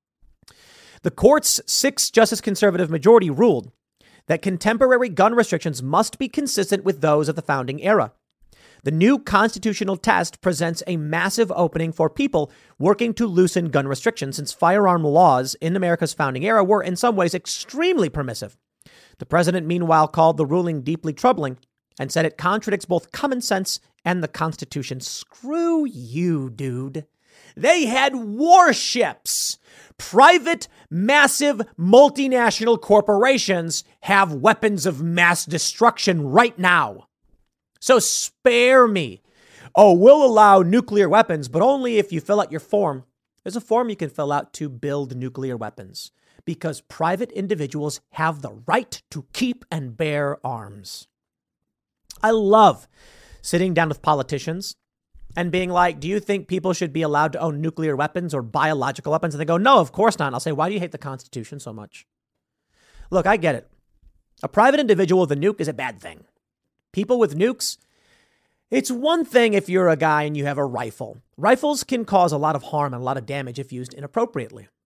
The court's 6-justice conservative majority ruled that contemporary gun restrictions must be consistent with those of the founding era. The new constitutional test presents a massive opening for people working to loosen gun restrictions, since firearm laws in America's founding era were in some ways extremely permissive. The president, meanwhile, called the ruling deeply troubling and said it contradicts both common sense and the Constitution. Screw you, dude. They had warships. Private, massive, multinational corporations have weapons of mass destruction right now. So spare me. Oh, we'll allow nuclear weapons, but only if you fill out your form. There's a form you can fill out to build nuclear weapons, because private individuals have the right to keep and bear arms. I love sitting down with politicians and being like, do you think people should be allowed to own nuclear weapons or biological weapons? And they go, no, of course not. And I'll say, why do you hate the Constitution so much? Look, I get it. A private individual with a nuke is a bad thing. People with nukes, it's one thing if you're a guy and you have a rifle. Rifles can cause a lot of harm and a lot of damage if used inappropriately.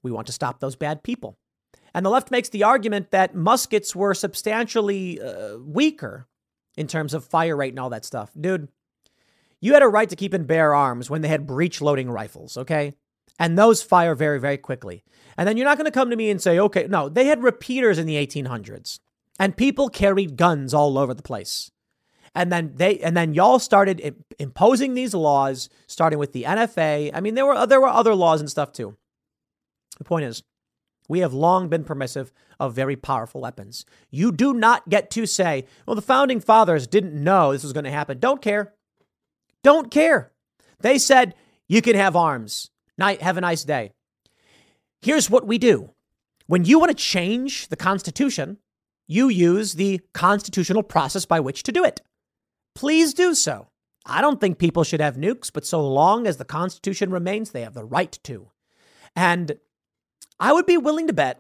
We want to stop those bad people. And the left makes the argument that muskets were substantially weaker in terms of fire rate and all that stuff. Dude, you had a right to keep and bear arms when they had breech-loading rifles, okay? And those fire very, very quickly. And then you're not going to come to me and say, okay, no, they had repeaters in the 1800s. And people carried guns all over the place. And then y'all started imposing these laws, starting with the NFA. I mean, there were other laws and stuff too. The point is, we have long been permissive of very powerful weapons. You do not get to say, well, the founding fathers didn't know this was going to happen. Don't care. Don't care. They said you can have arms. Have a nice day. Here's what we do. When you want to change the Constitution, you use the constitutional process by which to do it. Please do so. I don't think people should have nukes, but so long as the Constitution remains, they have the right to. And I would be willing to bet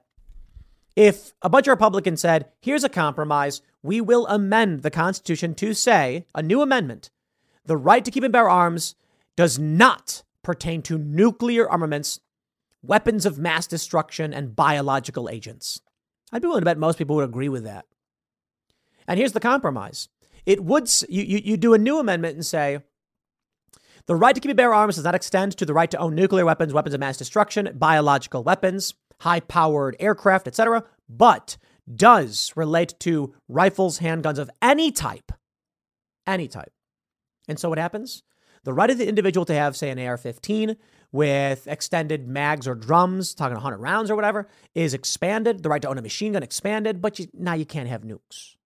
if a bunch of Republicans said, here's a compromise, we will amend the Constitution to say, a new amendment, the right to keep and bear arms does not pertain to nuclear armaments, weapons of mass destruction, and biological agents. I'd be willing to bet most people would agree with that. And here's the compromise. It would, you do a new amendment and say, the right to keep and bear arms does not extend to the right to own nuclear weapons, weapons of mass destruction, biological weapons, high-powered aircraft, etc., but does relate to rifles, handguns of any type. Any type. And so what happens? The right of the individual to have, say, an AR-15 with extended mags or drums, talking 100 rounds or whatever, is expanded. The right to own a machine gun expanded, but now you can't have nukes.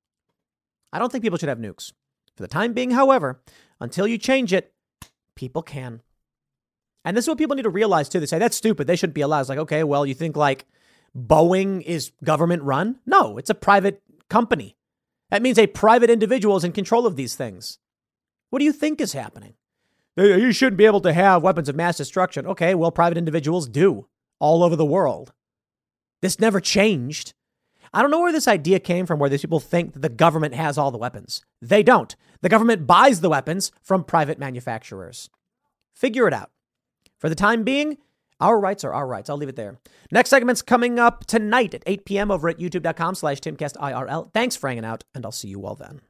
I don't think people should have nukes. For the time being, however, until you change it, people can. And this is what people need to realize, too. They say, that's stupid. They shouldn't be allowed. It's like, okay, well, you think like Boeing is government run? No, it's a private company. That means a private individual is in control of these things. What do you think is happening? You shouldn't be able to have weapons of mass destruction. Okay, well, private individuals do all over the world. This never changed. I don't know where this idea came from, where these people think that the government has all the weapons. They don't. The government buys the weapons from private manufacturers. Figure it out. For the time being, our rights are our rights. I'll leave it there. Next segment's coming up tonight at 8 p.m. over at youtube.com/TimCastIRL. Thanks for hanging out, and I'll see you all then.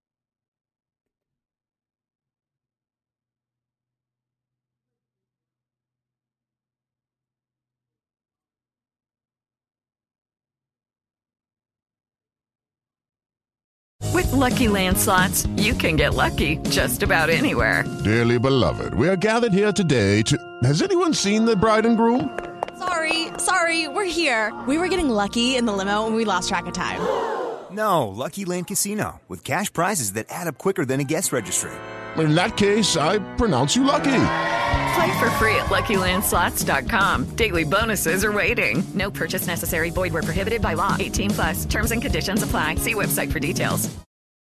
With Lucky Land Slots, you can get lucky just about anywhere. Dearly beloved, we are gathered here today to... Has anyone seen the bride and groom? Sorry, we're here. We were getting lucky in the limo and we lost track of time. No, Lucky Land Casino, with cash prizes that add up quicker than a guest registry. In that case, I pronounce you lucky. Play for free at LuckyLandSlots.com. Daily bonuses are waiting. No purchase necessary. Void where prohibited by law. 18+. Terms and conditions apply. See website for details.